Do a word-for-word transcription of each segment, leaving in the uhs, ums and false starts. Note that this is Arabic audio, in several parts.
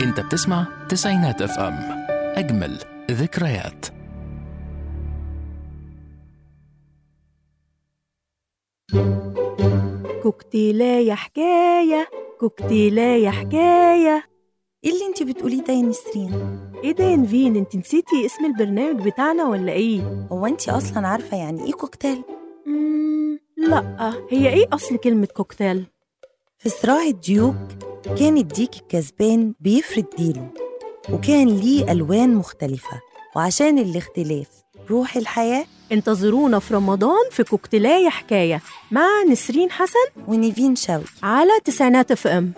انت بتسمع تسعينات اف ام، اجمل ذكريات. كوكتيلاية حكاية كوكتيلاية حكاية. ايه اللي انتي بتقوليه ده يا نسرين؟ ايه ده يا نفين، انت نسيتي اسم البرنامج بتاعنا ولا ايه؟ هو انتي اصلا عارفة يعني ايه كوكتيل؟ مم... لا، هي ايه اصل كلمة كوكتيل؟ في صراع الديوك كان الديك الكسبان بيفرد ديله، وكان ليه ألوان مختلفة، وعشان الاختلاف روح الحياة. انتظرونا في رمضان في كوكتيلاية حكاية مع نسرين حسن ونيفين شوقي على تسعينات اف ام.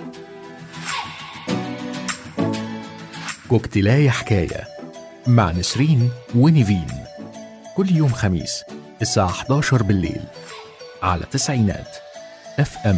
كوكتيلاية حكاية مع نسرين ونيفين، كل يوم خميس الساعة إحدى عشرة بالليل على تسعينات اف ام.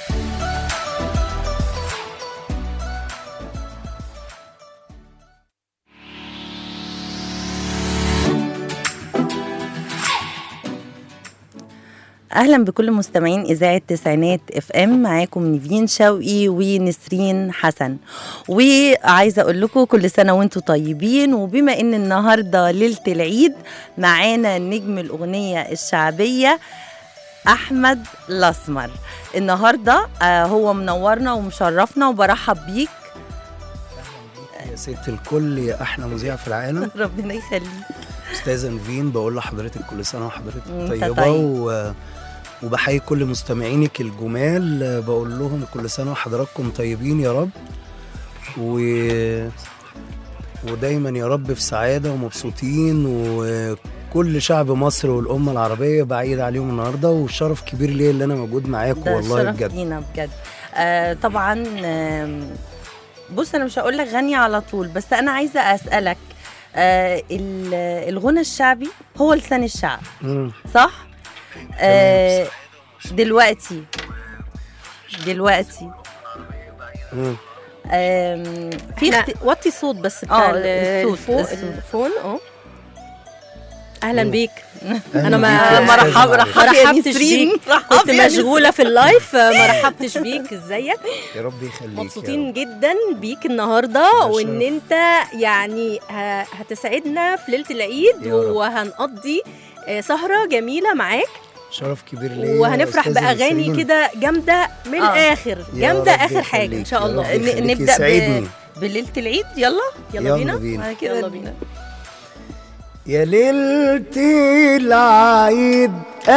أهلا بكل مستمعين إذاعة تسعينات اف ام، معاكم نيفين شوقي ونسرين حسن. وعايزة أقول لكم كل سنة وانتم طيبين، وبما إن النهاردة ليلة العيد معانا نجم الأغنية الشعبية أحمد الأسمر. النهاردة هو منورنا ومشرفنا وبرحب بيك. يا ست الكل، يا أحلى مذيع في العالم. ربنا يخليك أستاذة نيفين، بقول لحضرتك كل سنة وحضرتك طيبة. طيب. و... وبحيي كل مستمعينك الجمال، بقول لهم كل سنة وحضراتكم طيبين يا رب، و... ودايما يا رب في سعادة ومبسوطين، وكل شعب مصر والأمة العربية بعيد عليهم النهاردة، والشرف كبير ليه اللي أنا موجود معاكم والله بجد. ده شرف لينا بجد. آه طبعا. آه بص، أنا مش هقول لك غني على طول، بس أنا عايزة أسألك، آه الغنى الشعبي هو لسان الشعب، مم. صح؟ آه دلوقتي دلوقتي مم. آه في اخت... وطي صوت بس بتاع الصوت الفون. اه اهلا مم. بيك. أهلاً انا ما بيك يا ما أستاذة رحب معلش. ما رحبتش بيك، كنت يا مشغوله في اللايف ما رحبتش بيك. ازيك؟ يا رب يخليك. مبسوطين جدا بيك النهارده، وان انت يعني هتسعدنا في ليله العيد، وهنقضي سهره جميله معاك. شرف كبير ليا، وهنفرح باغاني كده جامده من آه. الاخر، جامده اخر حاجه ان شاء الله. نبدا ب... بليله العيد. يلا يلا, يلا بينا, بينا. يلا بينا. يا ليلة العيد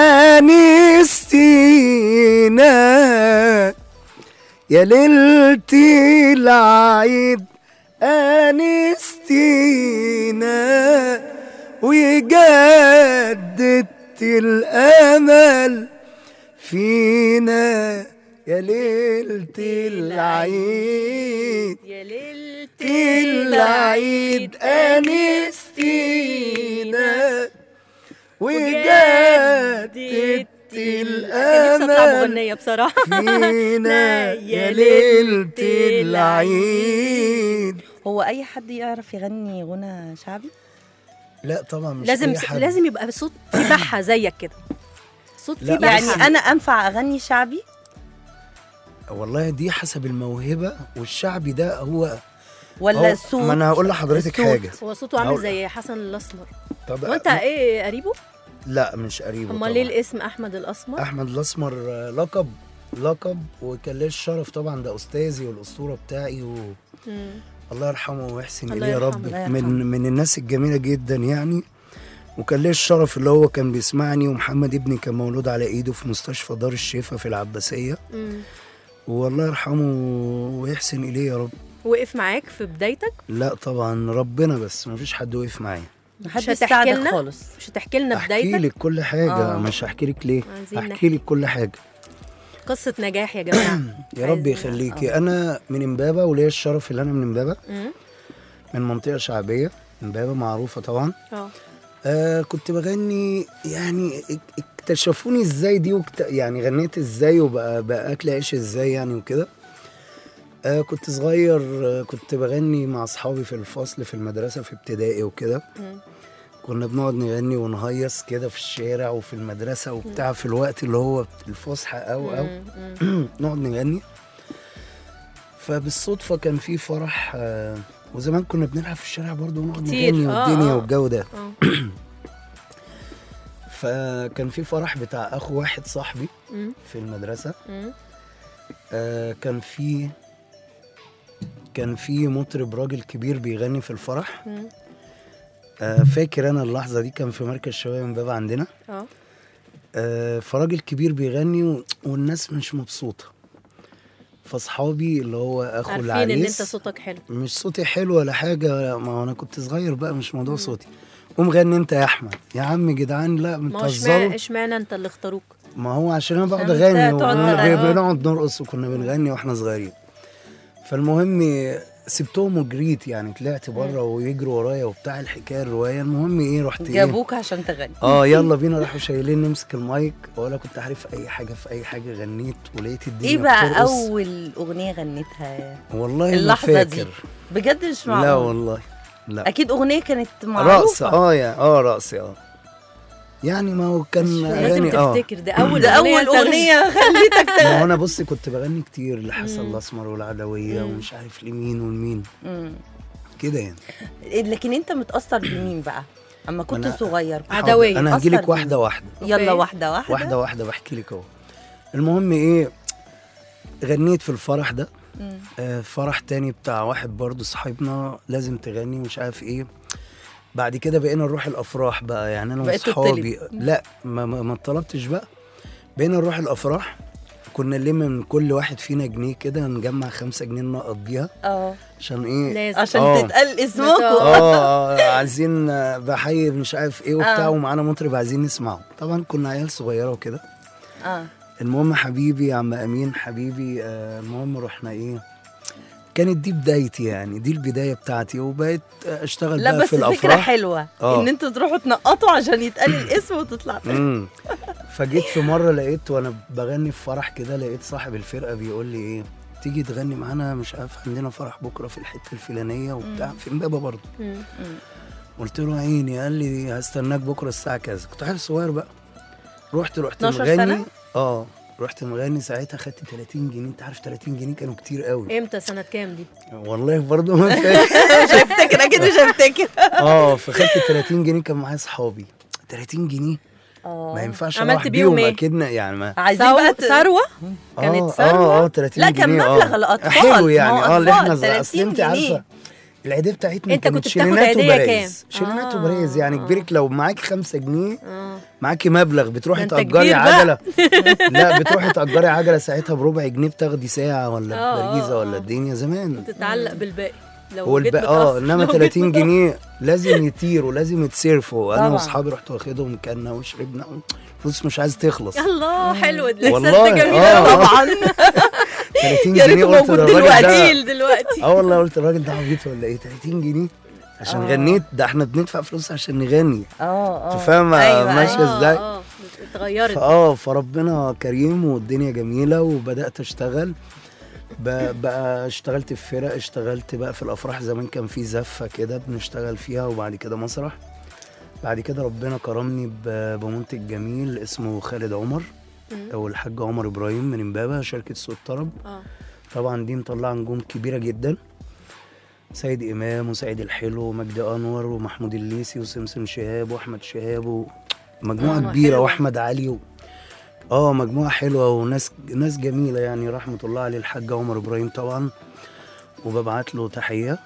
أنستينا، يا ليلة العيد أنستينا، وجددت الأمل فينا، يا ليلة العيد يا ليلة العيد أنستينا، وجددت الأمل نفسي أطلع مغنية بصراحة فينا، يا ليلة العيد. هو أي حد يعرف يغني غنى شعبي؟ لا طبعا مش لازم أي حد. لازم يبقى صوت في بحة زيك كده، صوت في بحة. يعني أنا أنفع أغني شعبي؟ والله دي حسب الموهبة، والشعبي ده هو ولا الصوت؟ ما انا هقول لحضرتك حاجه، هو صوته عامل زي حسن الاسمر. طب وانت ايه قريبه؟ لا مش قريبه. امال ليه الاسم احمد الاسمر؟ احمد الاسمر لقب لقب وكان ليه الشرف طبعا، ده استاذي والاسطوره بتاعي و... الله يرحمه ويحسن اليه يا رب، من من الناس الجميله جدا يعني. وكان ليه الشرف اللي هو كان بيسمعني، ومحمد ابني كان مولود على ايده في مستشفى دار الشفا في العباسيه، والله يرحمه ويحسن اليه يا رب. وقف معاك في بدايتك؟ لا طبعا ربنا بس، ما فيش حد وقف معايا. مش هتحكي لنا خالص؟ مش هتحكي لنا بدايتك؟ احكي لك كل حاجه. آه. مش هحكي لك ليه؟ احكي لك كل حاجه، قصه نجاح يا جماعه. يا رب يخليكي. آه. انا من امبابه، وليا الشرف اللي انا من امبابه، من منطقه شعبيه. امبابه معروفه طبعا. اه آه كنت بغني يعني، اكتشفوني ازاي دي وكت... يعني غنيت ازاي وبقى بقى اكل عيش ازاي يعني وكده. آه كنت صغير، آه كنت بغني مع اصحابي في الفصل في المدرسه في ابتدائي وكده. كنا بنقعد نغني ونهيص كده في الشارع وفي المدرسه وبتاع، في الوقت اللي هو الفسحه او او نقعد نغني. فبالصدفه كان في فرح آه وزمان كنا بنلعب في الشارع برضه ونقعد كتير. نغني آه، والدنيا آه. والجو ده. آه. فكان في فرح بتاع اخو واحد صاحبي مم. في المدرسه. مم. آه كان في كان في مطرب راجل كبير بيغني في الفرح. مم. آه فاكر انا اللحظه دي، كان في مركز شباب امبابه عندنا. اه آه فراجل كبير بيغني و... والناس مش مبسوطه. فاصحابي اللي هو اخو عارفين العريس، ان انت صوتك حلو. مش صوتي حلو ولا حاجه، ما هو انا كنت صغير بقى، مش موضوع صوتي. قوم غني انت يا احمد. يا عم جدعان لا ما هو بتهزروا. اشمعنى اشمعنى انت اللي اختاروك؟ ما هو عشان انا بقعد عشان اغني انت تقعد وكنا تغني. بي- بنقعد نرقص وكنا بنغني واحنا صغيرين. فالمهم سبتهم وجريت، يعني طلعت بره ويجروا ورايا وبتاع الحكايه الروايه. المهم ايه، رحت ايه جابوك عشان تغني. اه يلا بينا، راحوا شايلين نمسك المايك، ولا كنت عارف اي حاجه في اي حاجه، غنيت ولقيت الدنيا ايه بقى بترقص. اول اغنيه غنيتها؟ والله ما اللحظة دي. فاكر. بجد مش معقول. لا والله لا. اكيد اغنيه كانت معروفه. رقص اه يا اه رقص اه يعني ما هو كان لازم اغاني اه تفتكر ده اول ده اول تغني. اغنيه خليتك ما تغني. هو انا بصي كنت بغني كتير لحسن مم. الاسمر والعدويه مم. ومش عارف لمين ولمين مم. كده يعني. لكن انت متاثر بمين بقى اما كنت أنا- صغير؟ عدوية. انا هجي أثر لك واحده بمين؟ واحده يلا أوكي. واحده واحده واحده واحده بحكي لك اهو. المهم ايه، غنيت في الفرح ده. مم. آه فرح تاني بتاع واحد برضو صاحبنا، لازم تغني ومش عارف ايه. بعد كده بقينا نروح الافراح بقى، يعني انا بقيتوا واصحابي. تطلب. لا ما ما, ما طلبتش بقى. بقينا نروح الافراح، كنا نلم من كل واحد فينا جنيه كده، نجمع خمسة جنيه ننقط بيها. اه عشان ايه؟ لازم. عشان آه. تتقال اسمكم. اه آه، عايزين آه، بحيي مش عارف ايه وبتاع، آه. ومعانا مطرب عايزين نسمعه. طبعا كنا عيال صغيره وكده. اه المهم حبيبي يا عم امين حبيبي، آه، المهم رحنا ايه، كانت دي بدايتي، يعني دي البدايه بتاعتي، وبقيت اشتغل لا بقى بس في فكره الافراح. حلوه آه. ان انتوا تروحوا تنقطوا عشان يتقال الاسم وتطلع. امم فجيت في مره لقيت وانا بغني في فرح كده، لقيت صاحب الفرقه بيقول لي ايه، تيجي تغني معانا مش عارف عندنا فرح بكره في الحته الفلانيه وبتاع، في امبابه برضه. مم. قلت له عيني. قال لي هستناك بكره الساعه كذا. كنت عيل صغير بقى. رحت رحت اتناشر مغني. سنة؟ اه رحت مغني ساعتها، خدت تلاتين جنيه. انت عارف تلاتين جنيه كانوا كتير قوي. امتى سنة كام دي؟ والله برضه ما فاكر. مش هفتكر اكيد مش هفتكر. اه فخدت تلاتين جنيه، كان معايا اصحابي. تلاتين جنيه اه ما ينفعش عملت اروح بيهم بيهم إيه؟ اكيد، يعني ما عايزين ثو- بقى ت- ثروة؟ اه كانت اه ثروة؟ اه تلاتين لا جنيه. كان آه. مبلغ الأطفال. حلو يعني. ما هو اه اللي احنا أطفال، زي- اصل انت تلاتين عارفه جنيه. العيديه بتاعتنا أنت كانت كنت بتاخد شيلينات عيدية وبرايز. كام؟ شيلينات آه. وبرايز، يعني كبيرك لو معاكي خمسة جنيه اه معاكي مبلغ، بتروحي ده أنت تأجري كبير بقى. عجلة. لا بتروحي تأجري عجلة ساعتها بربع جنيه، بتاخدي ساعة ولا آه، بريزة آه، ولا آه. الدنيا زمان. تتعلق بالباقي لو هو جيت الباقي اه متأخر. انما لو جيت تلاتين متأخر. جنيه لازم يطيروا، لازم يتصرفوا. انا طبعا. واصحابي رحت واخدهم، كلنا وشربنا، فلوس مش عايز تخلص. الله حلوة دي. والله، جميلة آه. أوي. طبعا. تلاتين يا جنيه ريته قلت موجود للراجل دلوقتي. ده. جميل دلوقتي. اه والله قلت الراجل ده عبيط ولا ايه، تلاتين جنيه عشان آه. غنيت. ده احنا بندفع فلوس عشان نغني. اه اه انت فاهمة أيوة، ماشية أيوة. ازاي؟ اه اه اتغيرت. فاه فربنا كريم والدنيا جميله، وبدات اشتغل. ب- بقى اشتغلت في فرق، اشتغلت بقى في الافراح. زمان كان في زفه كده بنشتغل فيها، وبعد كده مسرح. بعد كده ربنا كرمني ب- بمنتج جميل اسمه خالد عمر، مم. او الحاج عمر ابراهيم من امبابه، شركه صوت طرب. اه طبعا دي مطلعه نجوم كبيره جدا، سيد امام وسعيد الحلو ومجدي انور ومحمود الليثي وسمسم شهاب واحمد شهاب، ومجموعه آه، كبيره، حلوة. واحمد علي و... اه مجموعه حلوه وناس ناس جميله، يعني رحمه الله عليه الحاج عمر ابراهيم طبعا. وببعت له تحيه،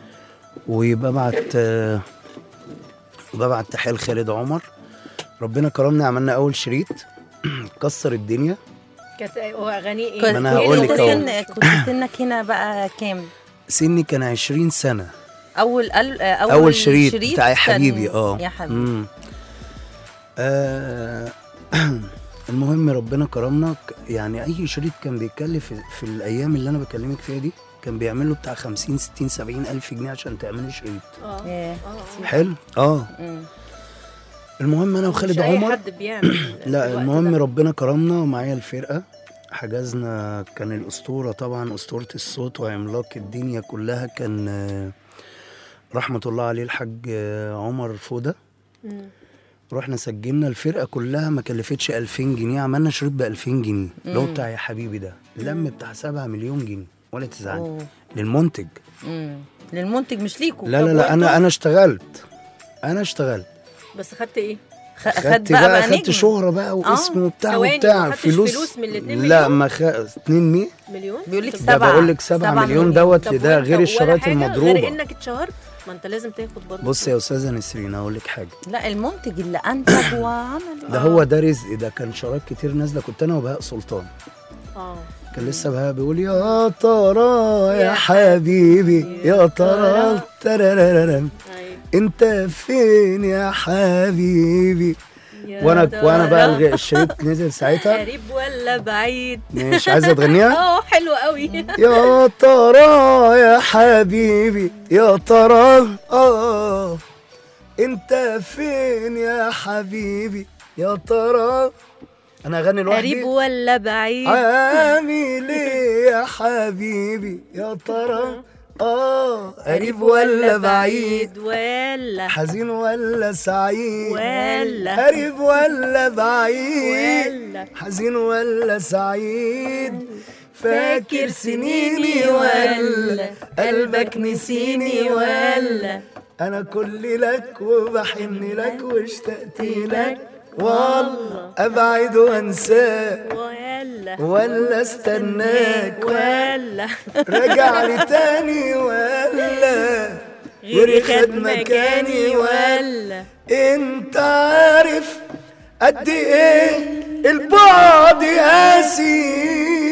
وببعت آه وببعت تحيه لخالد عمر. ربنا كرمنا، عملنا اول شريط كسر الدنيا. كانت اغاني ايه؟ كنت ما أنا إيه هقول اللي لك كنت أهو. أغنية؟ سن كنت سنك هنا بقى كام؟ سني كان عشرين سنه. اول أل... اول, اول شريط, بتاع يا كان- حبيبي. اه يا حبيبي. مم. آه المهم ربنا كرمنا، ك- يعني اي شريط كان بيتكلف في, في الايام اللي انا بكلمك فيها دي، كان بيعمل له بتاع خمسين ستين سبعين الف جنيه عشان تعملي شريط. اه ياه، اه اه حلو. اه مم. المهم انا مش وخالد أي عمر. حد بيعمل لا الوقت المهم ده. ربنا كرمنا ومعايا الفرقه، حجزنا. كان الاسطوره طبعا، اسطوره الصوت وعملاق الدنيا كلها، كان آه، رحمه الله عليه الحاج آه، عمر فوده. مم. رحنا سجلنا الفرقه كلها، ما كلفتش ألفين جنيه. عملنا شريط ب ألفين جنيه اللي هو مم. بتاع يا حبيبي ده، لم بتاع سبعة مليون جنيه ولا تزعلي، للمنتج. امم للمنتج مش ليكوا. لا لا لا انا انا اشتغلت انا اشتغلت بس خدت ايه؟ خدت بقى, بقى خدت شهره بقى واسم آه. وبتاع وبتاع فلوس فلوس من الاتنين مليون؟ لا ما خ... اتنين مية مليون بيقول لك سبعة، بقول لك سبعة مليون دوت ده غير الشرايط المضروبه. غير انك اتشهرت، ما انت لازم تاخد برضه. بص يا استاذه نسرين اقول لك حاجه، لا المنتج اللي انتج وعمل ده هو ده رزق، ده كان شرايط كتير نازله، كنت انا وبهاء سلطان. اه كان لسه بهاء بيقول يا ترى يا حبيبي يا ترى ترارارم انت فين يا حبيبي، وانا وانا بقى الشريط نزل ساعتها. قريب ولا بعيد؟ مش عايزه تغنيها؟ اه حلوه قوي. يا ترى يا حبيبي يا ترى اه انت فين يا حبيبي يا ترى. انا اغني لوحدي. قريب ولا بعيد؟ عامل ايه يا حبيبي يا ترى اه قريب ولا بعيد، ولا حزين ولا سعيد، ولا قريب ولا بعيد، ولا حزين ولا سعيد، فاكر سنيني ولا قلبك نسيني ولا انا كل لك وبحن لك واشتقت لك والله ابعد وانساك ولا ولا استناك ولا رجع لي تاني ولا غيري خد مكاني ولا انت عارف قد ايه البعد قاسي،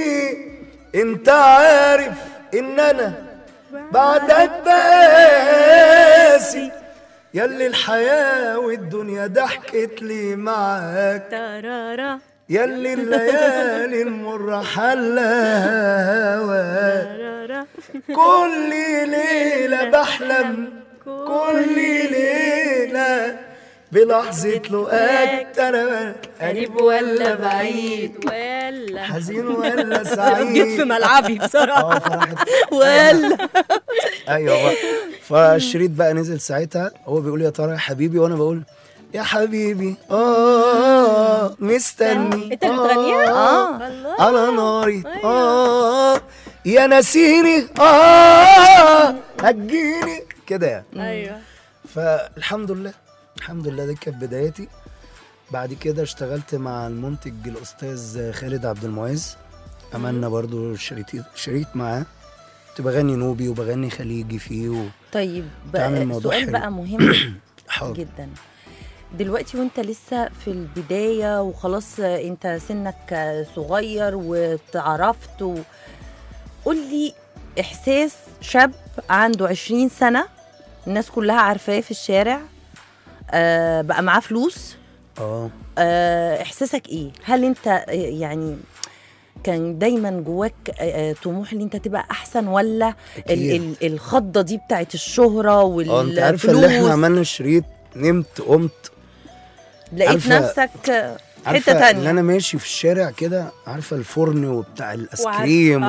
انت عارف ان انا بعدك بقاسي، ياللي الحياة والدنيا ضحكت لي معاك، ترارا ياللي الليالي المرة حلها هواك، كل ليلة بحلم كل ليلة بلحظة لقاك، ترى قريب ولا بعيد، ولا حزين ولا سعيد. جيت في ملعبي بصراحة. اه فرحت ولا ايوه بقى. فالشريط بقى نزل ساعتها، هو بيقول يا ترى يا حبيبي وانا بقول يا حبيبي اه مستني. انت اللي بتغنيها؟ اه على ناري اه يا نسيني اه هتجيني كده يعني. ايوه. فالحمد لله الحمد لله دي كانت بدايتي. بعد كده اشتغلت مع المنتج الاستاذ خالد عبد المعز، عملنا برضو شريط شريط معاه، كنت بغني نوبي وبغني خليجي فيه و... طيب بقى سؤال حلو. بقى مهم جدا دلوقتي وانت لسه في البداية وخلاص انت سنك صغير وتعرفت و... قول لي احساس شاب عنده عشرين سنة الناس كلها عارفاه في الشارع، آه بقى معاه فلوس، اه احساسك ايه؟ هل انت يعني كان دايما جواك طموح ان انت تبقى احسن، ولا ال ال الخضه دي بتاعت الشهره والفلوس؟ اه انت عارفه اللي احنا عملنا الشريط نمت قمت لقيت نفسك حته تانية، اللي انا ماشي في الشارع كده، عارفه الفرن وبتاع الايس كريم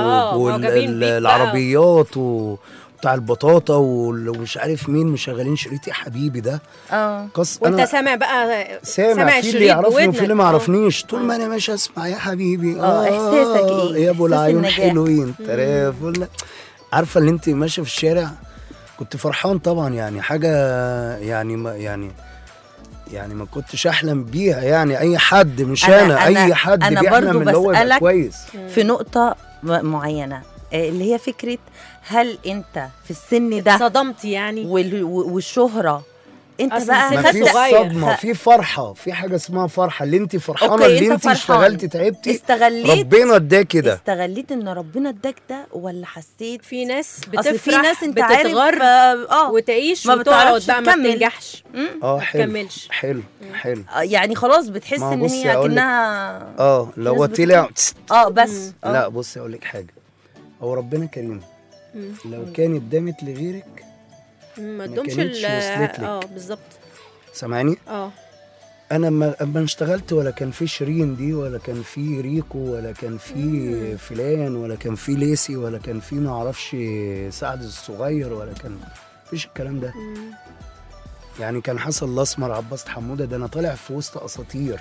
والعربيات و بتاع البطاطا ومش عارف مين مشغلين شريط يا حبيبي ده. اه وانت سامع بقى سامع, سامع في اللي يعرفني وفي اللي ما يعرفنيش، طول ما انا ماشي اسمع يا حبيبي اه احساسك ايه؟ يا ابو العيون حلوين تراف ولا عارفه اللي انت ماشيه في الشارع. كنت فرحان طبعا، يعني حاجه يعني ما يعني يعني ما كنتش احلم بيها، يعني اي حد مش انا, أنا, أنا اي حد أنا بيحلم اللي هو يبقى كويس. في نقطه معينه اللي هي فكرة هل انت في السن ده صدمت يعني والشهرة انت بقى ما في صدمة، في فرحة، في حاجة اسمها فرحة، اللي انت فرحانة اللي انت اشتغلتي تعبتي استغليت ربنا اداكي ده، استغليت ان ربنا اداك ده، ولا حسيت في ناس بتفرح في ناس انت بتتغر اه وتعيش وتقعد بقى ما بتنجحش اه حلو حلو حلو يعني خلاص بتحس ان هي كأنها اه لو طلع اه بس لا بصي اقول لك حاجة، هو ربنا كريم، لو كانت دامت لغيرك ما ادهمش اه بالظبط. سامعني؟ اه انا اما اشتغلت ولا كان في شيرين دي، ولا كان في ريكو، ولا كان في فلان، ولا كان في ليسي، ولا كان في ما اعرفش سعد الصغير، ولا كان فيش الكلام ده. مم. يعني كان حسن الاسمر، عباس حموده، ده انا طالع في وسط اساطير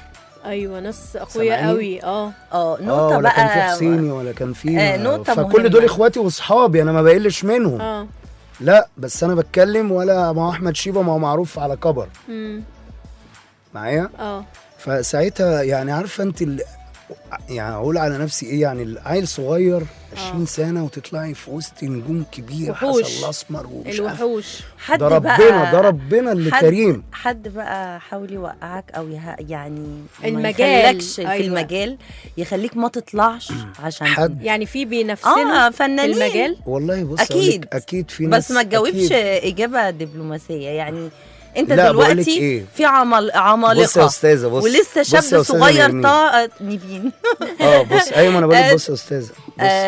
ايوه ناس اقوياء قوي. اه اه نقطه بقى، كان في حسيني ولا كان في آه نقطه فكل مهمة. دول اخواتي واصحابي، انا ما بقلش منهم. اه لا بس انا بتكلم ولا مع احمد شيبه، ما هو معروف على كبر امم معايا. اه فساعتها يعني عارفه انت ال... يعني اقول على نفسي ايه، يعني العيل صغير عشرين سنه وتطلعي في وسط نجوم كبير، وحوش. حسن الاسمر ومش الوحوش. حد ده ربنا ده ربنا اللي حد كريم. حد بقى حاول يوقعك او يه... يعني المجال. ما يخليكش أيوة. في المجال، يخليك ما تطلعش عشان حد يعني في بينافسنا اه فنانين في المجال. والله بص اكيد اكيد في ناس، بس ما تجاوبش أكيد. اجابه دبلوماسيه يعني. انت لا، بقولك دلوقتي إيه؟ في عمل عمالقه، بص يا استاذه، بص ولسه بص يا شاب أستاذة صغير نرمين. طاقه نيفين. اه بص ايوه انا بقول آه، لك بص يا استاذه بص.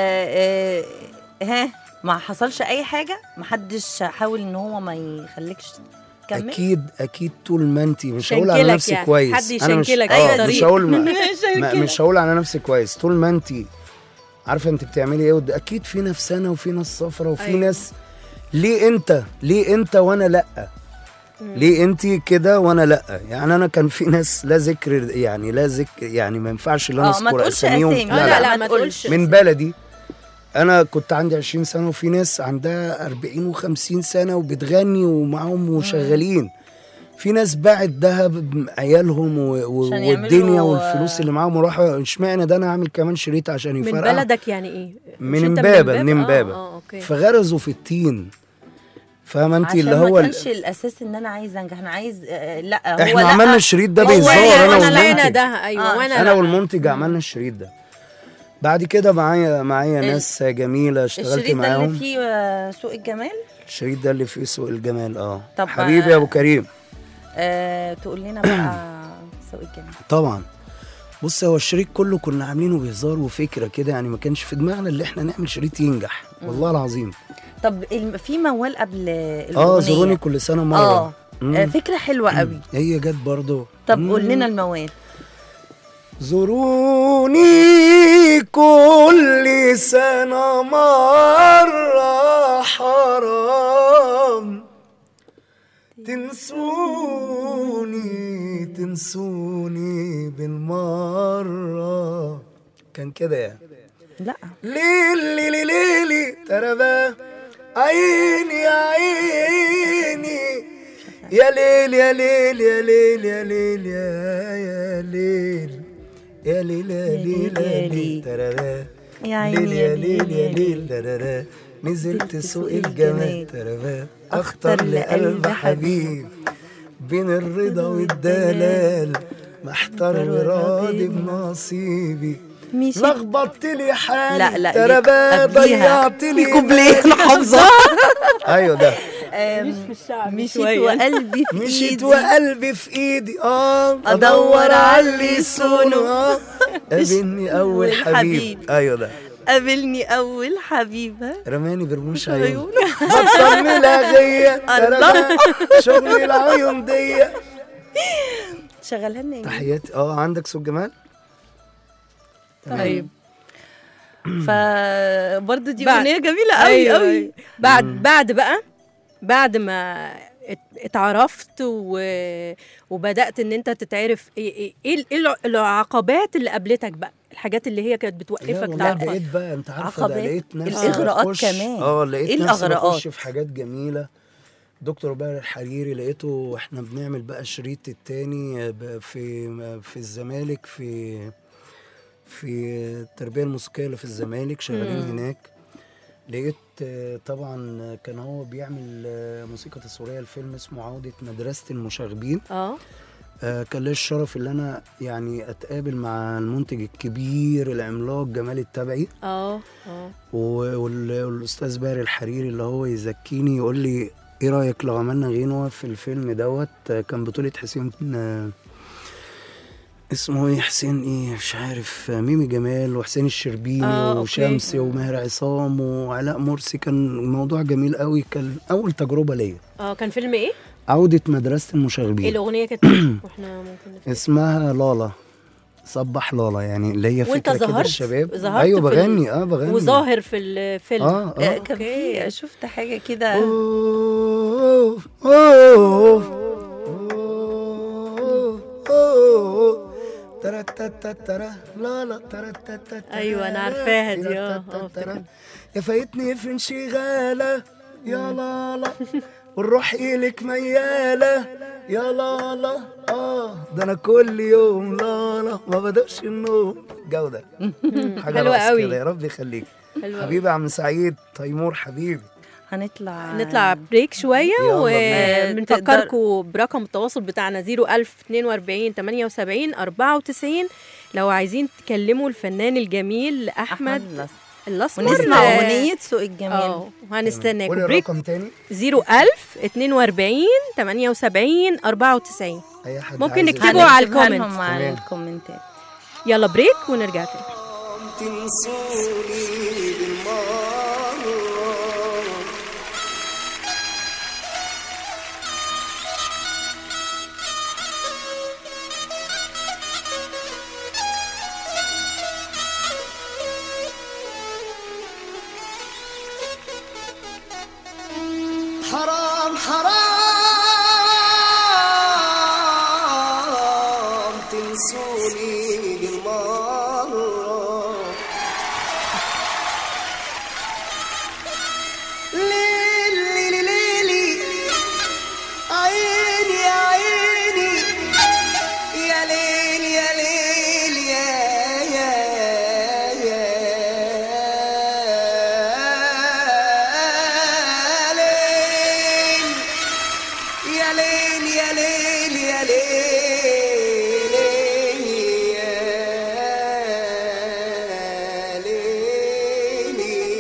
آه آه ها ما حصلش اي حاجه، ما حدش حاول ان هو ما يخليكش تكمل. اكيد اكيد طول ما انت مش هقول على شنكلك نفسي يعني. كويس، حد انا مش يشنكلك أيوة اه دي. مش هقول ما ما شنكلك. مش هقول على نفسي كويس. طول ما انت عارفه انت بتعملي ايه، ود- اكيد في ناس سنه وفي ناس صفرة وفي أيوة. ناس. ليه انت ليه انت وانا لا؟ ليه انت كده وانا لا؟ يعني انا كان في ناس لا ذكر، يعني لا ذكر، يعني ما ينفعش ان انا اه ما اذكر تقولش اساميهم. اسامي. لا لا, لا ما تقولش من بلدي. انا كنت عندي عشرين سنه وفي ناس عندها أربعين وخمسين سنه وبتغني ومعاهم وشغالين. في ناس باعت ذهب عيالهم و... و... عشان والدنيا يعملوا- والفلوس اللي معاهم وراحوا. اشمعنى ده انا اعمل كمان شريط عشان من يفرقع؟ بلدك يعني ايه؟ مش من أنت امبابه من آه، امبابه اه اوكي. فغرزوا في التين. فاهمه انت عشان اللي ما هو ال- كانش الاساس ان انا عايز انجح، انا عايز آه لا هو احنا لا عملنا الشريط ده هو بهزار، لا، انا وانا لقينا والمنتج ده. ايوه آه. وانا انا لا. والمنتج عملنا الشريط ده. بعد كده معايا معايا ال- ناس جميله اشتغلت الشريط ده اللي معاهم. فيه آه، سوق الجمال. الشريط ده اللي فيه سوق الجمال. اه طب حبيبي يا ابو آه، كريم. آه، تقول لنا بقى سوق الجمال. طبعا بص، هو الشريط كله كنا عاملينه بهزار وفكره كده، يعني ما كانش في دماغنا اللي احنا نعمل شريط ينجح. والله العظيم. طب الم- في موال قبل اه الأغنية. زوروني كل سنه مره. اه مم. آه، فكرة حلوة قوي. هي جت برضه. طب قول لنا الموال. زوروني كل سنة مرة، حرام تنسوني تنسوني بالمرة. كان كده يعني. لا ليلي ليلي ليلي تربا، عيني يا عيني يا ليل يا ليل يا ليل يا ليل يا ليل يا ليل يا ليل يا ليل تربا، يا عيني ليل يا ليل يا ليل تربا، نزلت سوق الجمال تربا، اختار لقلب حبيب بين الرضا والدلال، محتار وراضي بنصيبي، مشيت لخبطت لي حالي لا لا تربا، قبليها ضيعت في لي كوبليه انا حافظاه. ايوه ده. مش في الشعب مشيت شوية. وقلبي في مشيت ايدي وقلبي في ايدي، اه ادور على اللي يصونه. اه قابلني اول حبيب. والحبيب. ايوه ده. قابلني اول حبيبه رماني برموش عيون، عيونه. بطل ملاغية تربا، شغل العيون دي. شغلها لنا ايه؟ تحياتي. اه عندك صوت جمال. طيب فبرضه دي بعد- اغنيه جميله قوي أيوة قوي. أيوة. بعد بعد بقى بعد ما ات- اتعرفت و... وبدأت ان انت تتعرف ايه ايه ايه الع- العقبات اللي قابلتك بقى، الحاجات اللي هي كانت لا بتوقفك والله تعرف. بقيت بقى انت عارفه ده، عقبات، لقيت نفسي الإغراءات بخش- كمان. اه لقيت إيه نفسي الإغراءات؟ بخش في حاجات جميله. دكتور باهر الحريري لقيته واحنا بنعمل بقى الشريط التاني ب- في في الزمالك، في في التربيه الموسيقيه اللي في الزمالك شغالين مم. هناك. لقيت آه، طبعا كان هو بيعمل آه، موسيقى تصويريه لفيلم اسمه عوده مدرسه المشاغبين. اه آه، كان لي الشرف ان انا يعني اتقابل مع المنتج الكبير العملاق جمال التبعي اه اه و- وال- والاستاذ باهر الحريري اللي هو يزكيني يقول لي ايه رايك لو عملنا غنوه في الفيلم دوت. آه، كان بطوله حسين آه، اسمه ايه، حسين ايه مش عارف، آه، ميمي جمال وحسين الشربيني آه، أوكي. وشمسي وماهر عصام وعلاء مرسي. كان الموضوع جميل قوي، كان اول تجربه ليا. اه كان فيلم ايه؟ عوده مدرسه ايه المشاغبين. الاغنيه كانت ايه؟ واحنا ممكن نفتكر. اسمها لالا، صبح لالا، يعني اللي هي وانت فكره كده ظهرت الشباب. ظهرت ايوه في ال- بغني اه بغني وظاهر في الفيلم. اه آه، اه كان أوكي. في شفت حاجه كده. أوه، أوه، أوه، أوه، ترتتترا لا لا ترتتترا ايوه انا عارفاها دي. اه ترتتترا. يا فايتني في انشغالة يا لالا والروح إلك ميالة يا لالا. اه ده انا كل يوم لالا ما بدأش النوم. جودة حاجة حلوة بس قوي. كده، يا رب يخليك حلوة حبيبي يا عم سعيد تيمور حبيبي. هنطلع نطلع بريك شوية يلا وبنفكركم برقم التواصل بتاعنا صفر ألف اتنين وأربعين تمانية وسبعين أربعة وتسعين لو عايزين تكلموا الفنان الجميل أحمد أحمد الأسمر. ونسمع أغنية سوق الجميل. اه وهنستناكم قولي بريك. الرقم تاني. صفر ألف اتنين وأربعين تمانية وسبعين أربعة وتسعين. أي حد ممكن عايز نكتبوا يسمع. على هنكتبها الكومنت. لهم على تمام. الكومنتات. يلا بريك ونرجع تاني. تنسوني بالمرة حرام حرام تنسوني بالمرة. ليلي ليلي عيني يا عيني يا ليل يا ليل يا يا يا ليل يا ليل يا ليل يا ليل يا ليل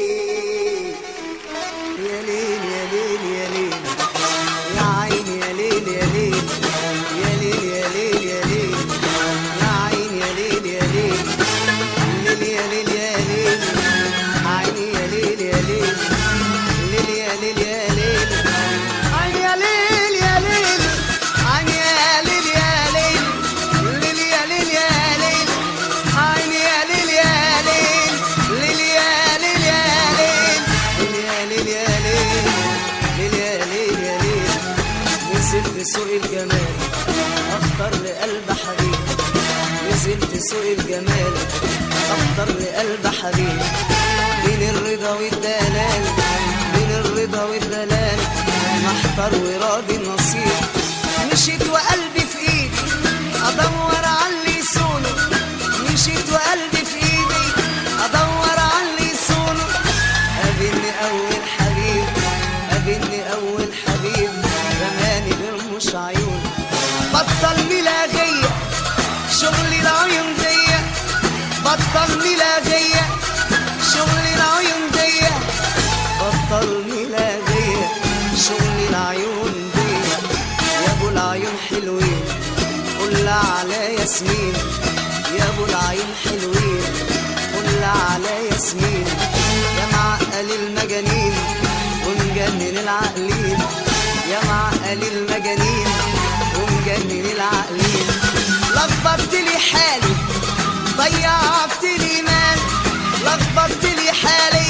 يا ليل يا ليل يا ليل يا عيني يا ليل يا ليل يا ليل يا ليل يا ليل يا عيني يا ليل يا ليل ليل يا ليل يا ليل عيني يا ليل يا ليل ليل يا ليل يا ليل عيني يا ليل يا ليل عيني يا ليل يا ليل ليل يا ليل يا ليل عيني يا ليل يا ليل ليل يا ليل يا ليل ليل يا ليل يا ليل ليل يا ليل يا ليل نزلت سوق الجمال اختار لقلب حبيب نزلت سوق الجمال اختار لقلب حبيب بين الرضا والدلال بين الرضا والدلال محتار وراضي النصيب مشيت وقلبي في ايدي ادور على اللي يصونه مشيت وقلبي في ايدي ادور على اللي يصونه قابلني اول حبيب قابلني اول حبيب رماني برموش عيون بطل ملاغية شغلي العيون دي بطل ملاغية شغلي العيون دي بطل ملاغية شغلي العيون دي يا ابو العيون حلوين قول على ياسمين يا ابو العيون حلوين قول على ياسمين يا معقل المجانين ومجنن العقلين يا معقل المجانين ومجنن العقلين لخبطت لي حالي ضيعت لي مال لخبطت لي حالي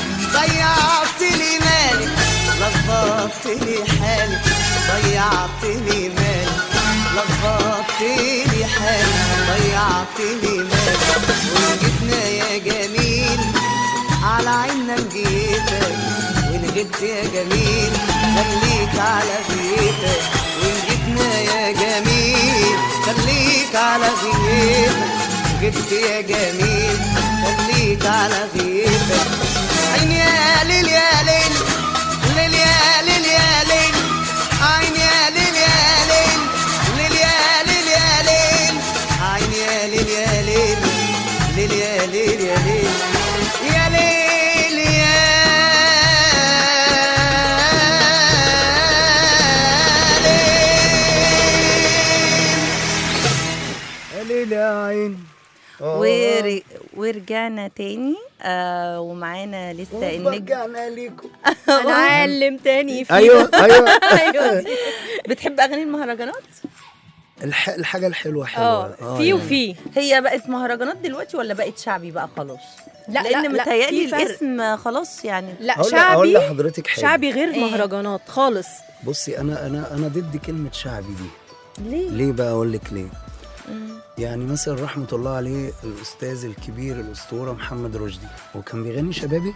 ضيعت لي مالي لخبطت لي حالي ضيعت لي مالي لخبطت لي حالي ضيعت لي مالي ونجتنا يا جميل على عيننا نجيتك ونجت يا جميل خليك على بيتك ونجتنا يا جميل خليك على بيتك جبت يا جميل خليك على بيتك عين يا ليل يا ليل ليل يا ليل يا ليل عين يا ليل يا ليل ليل يا ليل يا ليل عين يا ليل يا ليل ليل يا ليل يا ليل يا ليل يا ليل يا عين. ور... ورجعنا تاني آه ومعانا لسه النجم. رجعنا ليكم. هنعلم تاني في ايوه ايوه ايوه بتحب اغاني المهرجانات؟ الح... الحاجه الحلوه حلوه. اه في وفي. هي بقت مهرجانات دلوقتي ولا بقت شعبي بقى خلاص؟ لا لان لا متهيألي في فرق. الاسم خلاص يعني. لا أقول شعبي أقول لحضرتك حاجة. شعبي غير إيه؟ مهرجانات خالص. بصي انا انا انا ضد كلمه شعبي دي. ليه؟ ليه بقى اقول لك ليه؟ يعني مثلا رحمة الله عليه الأستاذ الكبير الأسطورة محمد رشدي، هو كان بيغني شبابي؟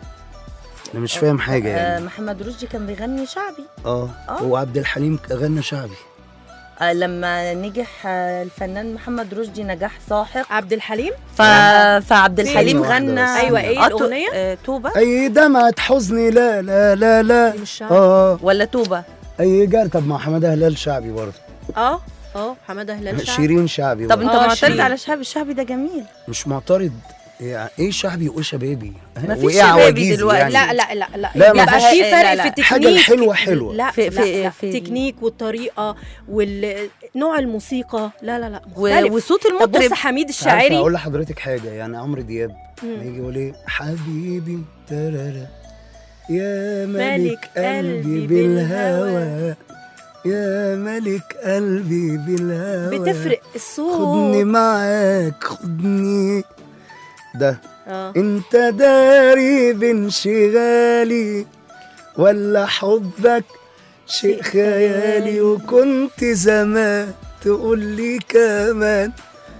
أنا مش فاهم حاجة يعني. آه محمد رشدي كان بيغني شعبي. اه وعبد الحليم غنى شعبي. آه لما نجح آه الفنان محمد رشدي نجاح ساحق عبد الحليم ف... فعبد الحليم غنى. ايوه ايه الاغنيه؟ آه توبه. اي دمعة حزني لا لا لا لا اه ولا توبه. اي جار. طب ما حماده هلال شعبي برضه. اه اه حماده هلال شعبي. شيرين شعبي. طب انت معترض على الشعبي؟ الشعبي ده جميل. مش معترض. يعني ايه شعبي وايه شبابي؟ مفيش شبابي دلوقتي. يعني. لا لا لا لا لا يبقى في فرق في التكنيك. حاجه حلوه حلوه. لا في في لا في التكنيك والطريقه ونوع الموسيقى. لا لا لا مختلف. وصوت المطرب. بص حميد الشاعري. اقول لحضرتك حاجه، يعني عمرو دياب لما يجي يقول ايه حبيبي ترارا يا ملك قلبي بالهوى يا ملك قلبي بالهوى بتفرق الصوت. خدني معاك خدني ده. آه. انت داري بانشغالي ولا حبك شيء خيالي، وكنت زمان تقول لي كمان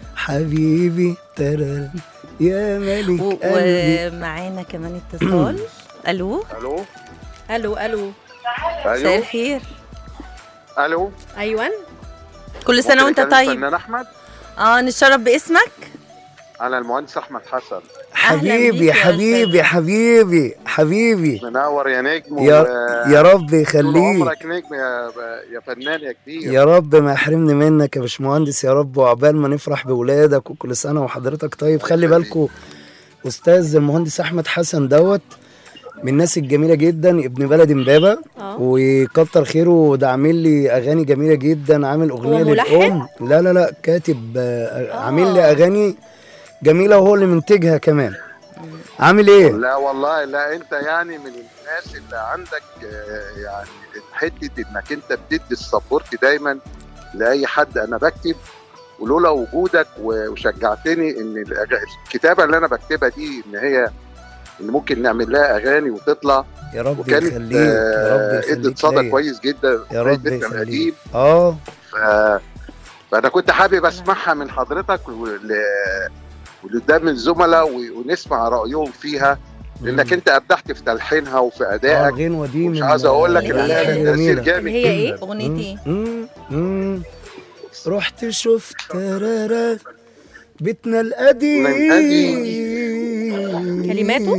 حبيبي ترى يا ملك و... قلبي. ومعانا كمان اتصال. الو الو الو الو مساء الخير. الو ايوه كل سنه وانت طيب. فنان احمد. اه نتشرف باسمك. انا المهندس احمد حسن. حبيبي حبيبي حبيبي حبيبي منور يا نجم. يا, و... يا رب يخليك. طول عمرك نجم يا يا فنان يا كبير. يا رب ما يحرمني منك يا باشمهندس يا رب، وعقبال ما نفرح بولادك وكل سنه وحضرتك طيب. خلي بالكوا استاذ المهندس احمد حسن دوت من الناس الجميله جدا، ابن بلد امبابه وكتر خيره، وده عامل لي اغاني جميله جدا. عامل اغنيه للام. لا لا لا كاتب. عامل لي اغاني جميله وهو اللي منتجها كمان. عامل ايه؟ لا والله لا انت يعني من الناس اللي عندك يعني حته انك انت بتدي السبورت دايما لاي حد. انا بكتب ولولا وجودك وشجعتني ان الكتابه اللي انا بكتبها دي ان هي اللي ممكن نعمل لها اغاني وتطلع. يا رب يخليك يا رب يخليك. ادت صدى كويس جدا يا رب يخليك. اه ف... فانا كنت حابب اسمعها من حضرتك ول... ولقدام الزملاء ونسمع رايهم فيها، لانك انت ابدعت في تلحينها وفي ادائك. اه غنوه دي مش عايز اقول لك ان هي تاثير جامد. هي ايه اغنيتي؟ رحت شفت ترارا بيتنا القديم. كلماته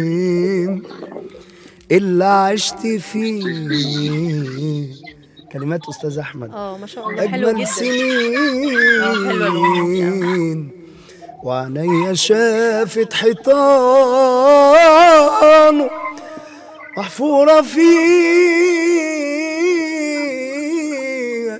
اللي عشت فيه. كلمات استاذ احمد. اه ما شاء الله حلوه جدا. سنين وعينيا شافت حيطان محفوره فيه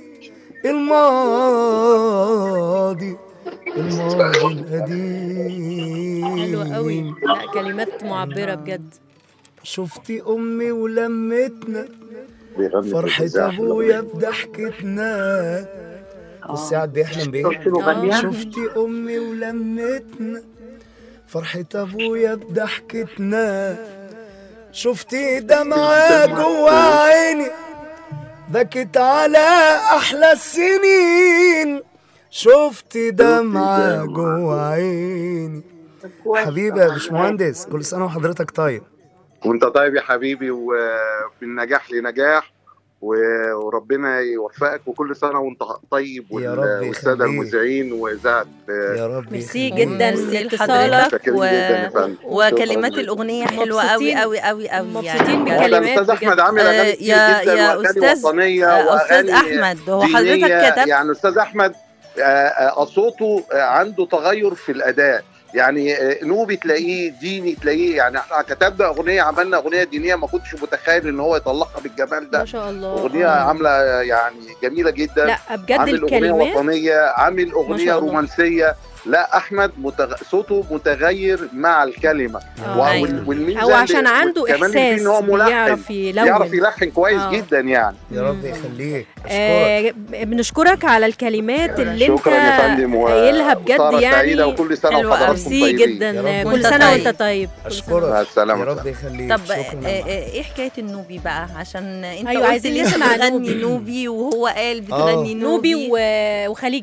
الماضي الماضي القديم. حلوه قوي. لا كلمات معبره بجد. شفتي امي ولمتنا فرحة ابويا بضحكتنا. بصي قاعد بيحلم بيه. شفتي امي ولمتنا فرحة ابويا بضحكتنا. شفتي دمعة جوا عيني بكت على احلى السنين. شفتي دمعة جوا عيني. حبيبي يا باشمهندس كل سنة وحضرتك طيب. وانت طيب يا حبيبي، ومن نجاح لنجاح وربنا يوفقك، وكل سنه وانت طيب. والساده المذيعين واذاعه يا رب. ميرسي جدا لاتصالك و... وكلمات الاغنيه حلوه قوي قوي قوي قوي. مبسوطين بكلمات استاذ احمد عامل اغاني كتير يا جدا يا استاذ استاذ احمد. هو حضرتك كتب يعني استاذ احمد صوته عنده تغير في الاداء، يعني نوبي تلاقيه ديني تلاقيه، يعني احنا كتبنا اغنيه عملنا اغنيه دينيه ما كنتش متخيل ان هو يطلقها بالجمال ده. ما شاء الله. اغنيه آه. عامله يعني جميله جدا. لا بجد عامل الكلمات اغنيه وطنيه، عامل اغنيه رومانسيه. لا احمد متغ... صوته متغير مع الكلمه. أيوة. والميزه هو عشان عنده احساس ان هو ملحن يعرف يلون يعرف يلحن كويس آه. جدا يعني. يا رب يخليك. آه بنشكرك على الكلمات اللي انت قايلها بجد يعني. وكل سنه وحضراتكم طيبين جدا. كل سنه وانت طيب. اشكرك. مع السلامه. يا رب يخليك. طب ايه حكايه النوبي بقى؟ عشان انت أيوة قلت لي بتغني نوبي وهو قال بتغني نوبي وخليجي.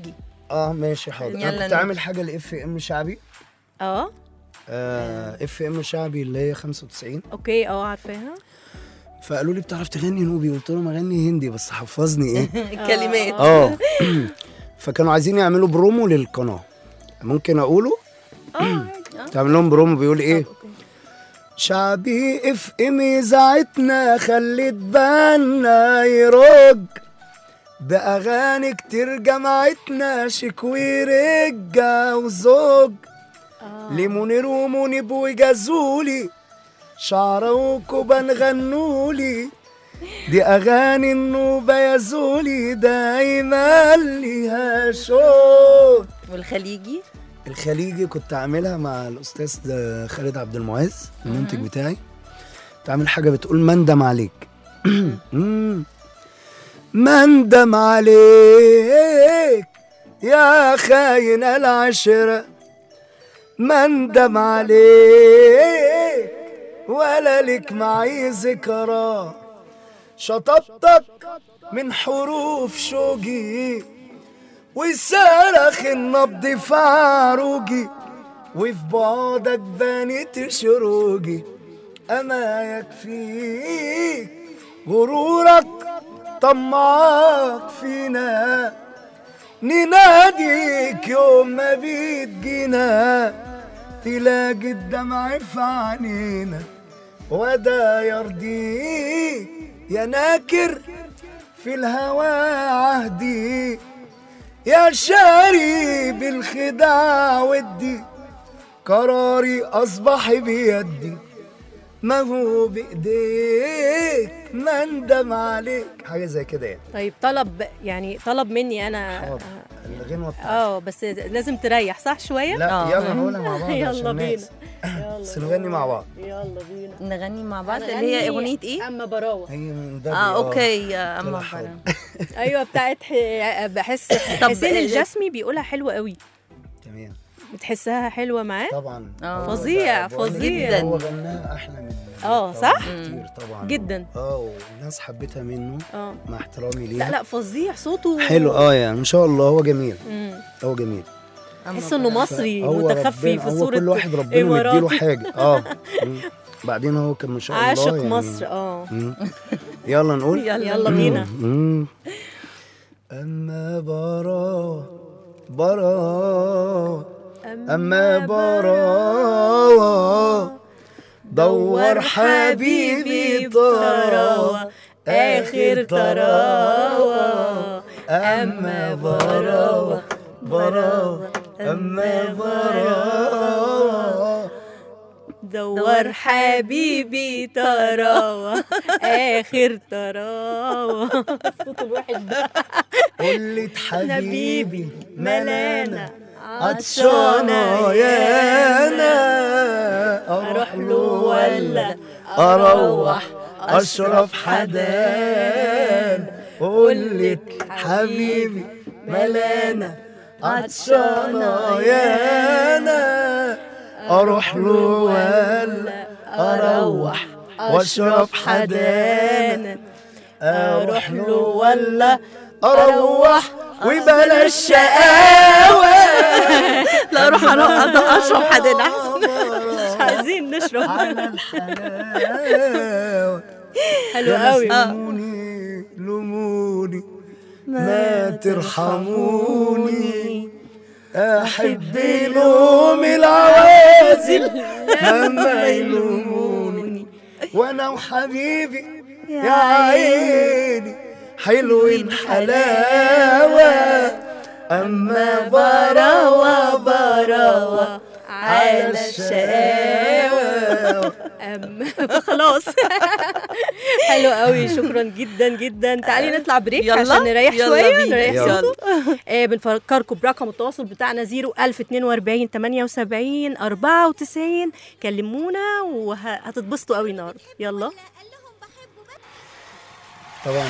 اه ماشي حاضر. يلا انا كنت نبدأ. عامل حاجه لاف ام شعبي، اه اف ام شعبي اللي هي خمسة وتسعين. اوكي اه عارفاها. فقالوا لي بتعرف تغني نوبي؟ قلت لهم اغني هندي بس حفظني ايه. الكلمات. اه فكانوا عايزين يعملوا برومو للقناه، ممكن اقوله؟ اه عادي. تعمل لهم برومو بيقول ايه؟ طب، أوكي. شعبي اف ام اذاعتنا خلت بالنا يرج باغاني كتير جمعتنا شكوي رجا وزوج آه. لمنير ومنيب وجازولي شعره وكوبان غنولي دي اغاني النوبه يا زولي دايما ليها شوق. والخليجي الخليجي كنت عاملها مع الاستاذ خالد عبد المعز المنتج بتاعي. كنت عامل حاجه بتقول مندم عليك. مندم عليك يا خاين العشره، مندم عليك ولا لك معي ذكرى، شطبتك من حروف شوقي وصرخ النبض في عروقي وفي بعدك بانت شروقي، أما يكفيك غرورك طمعك فينا، نناديك يوم ما بتجينا تلاقي الدمع في عينينا، ودا يرضيك يا ناكر في الهوى عهدي، يا شاري بالخداع ودي قراري أصبح بيدي، ما هو بإيديك مندم عليك. حاجة زي كده يعني. طيب طلب يعني طلب مني انا حاضر. الغنوة بتاعتي. اه بس لازم تريح صح شويه. لا آه. يلا نقولها مع بعض يلا عشان بينا. الناس. بس نغني مع بعض. يلا بينا. نغني مع بعض اللي هنغني هي اغنيه ايه؟ اما براوه. هي من ده. اه اوكي يا اما تلحق. برا. ايوه بتاعت ح- بحس حسين الجسمي بيقولها حلوه قوي. تمام. بتحسها حلوه معاه؟ طبعا. آه. هو فظيع، ده- بقول لك فظيع. إيه، هو غناها احلى من آه، طبعاً صح؟ كتير طبعا جدا. اه والناس حبتها منه اه مع احترامي ليه. لا لا فظيع صوته حلو اه يعني ان شاء الله هو جميل. مم. هو جميل. تحس انه مصري هو متخفي ربنا- في هو صوره كل واحد ربنا مديله إماراتي. حاجه اه مم. بعدين هو كان ما شاء الله عاشق يعني مصر اه مم. يلا نقول. يلا بينا. مم. اما برا برا اما برا دور حبيبي طراوة آخر طراوة أما براوة براوة أما براوة دور حبيبي طراوة آخر طراوة. الصوت الواحد ده. قلت حبيبي ملانا عطشانة يانا أروح له ولا أروح أشرب حدان. قلت حبيبي ملانا عطشانة يانا أروح له ولا أروح وأشرب حدان. أروح له ولا أروح وبلاش شقاوة. لا اروح اشرب حدنا احسن. مش عايزين نشرب. على الحلاوة حلو قوي. لموني لموني ما ترحموني أحب لوم العوازل لما يلوموني وأنا وحبيبي يا عيني حلوين حلاوة. أما براوة براوة على الشقاوة. أم- خلاص. حلو قوي شكرا جدا جدا. تعالي نطلع بريك يلا، عشان نريح يلا شويه بينا. نريح يلا. صوته. آه بنفكركم برقم التواصل بتاعنا صفر ألف اتنين وأربعين تمانية وسبعين أربعة وتسعين. كلمونا وهتتبسطوا قوي النهارده. يلا طبعا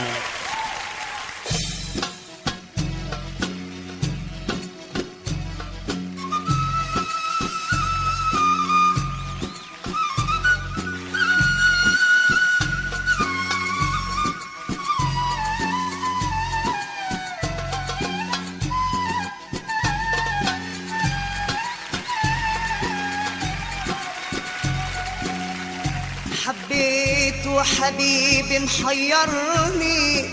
حبيت وحبيبي محيرني،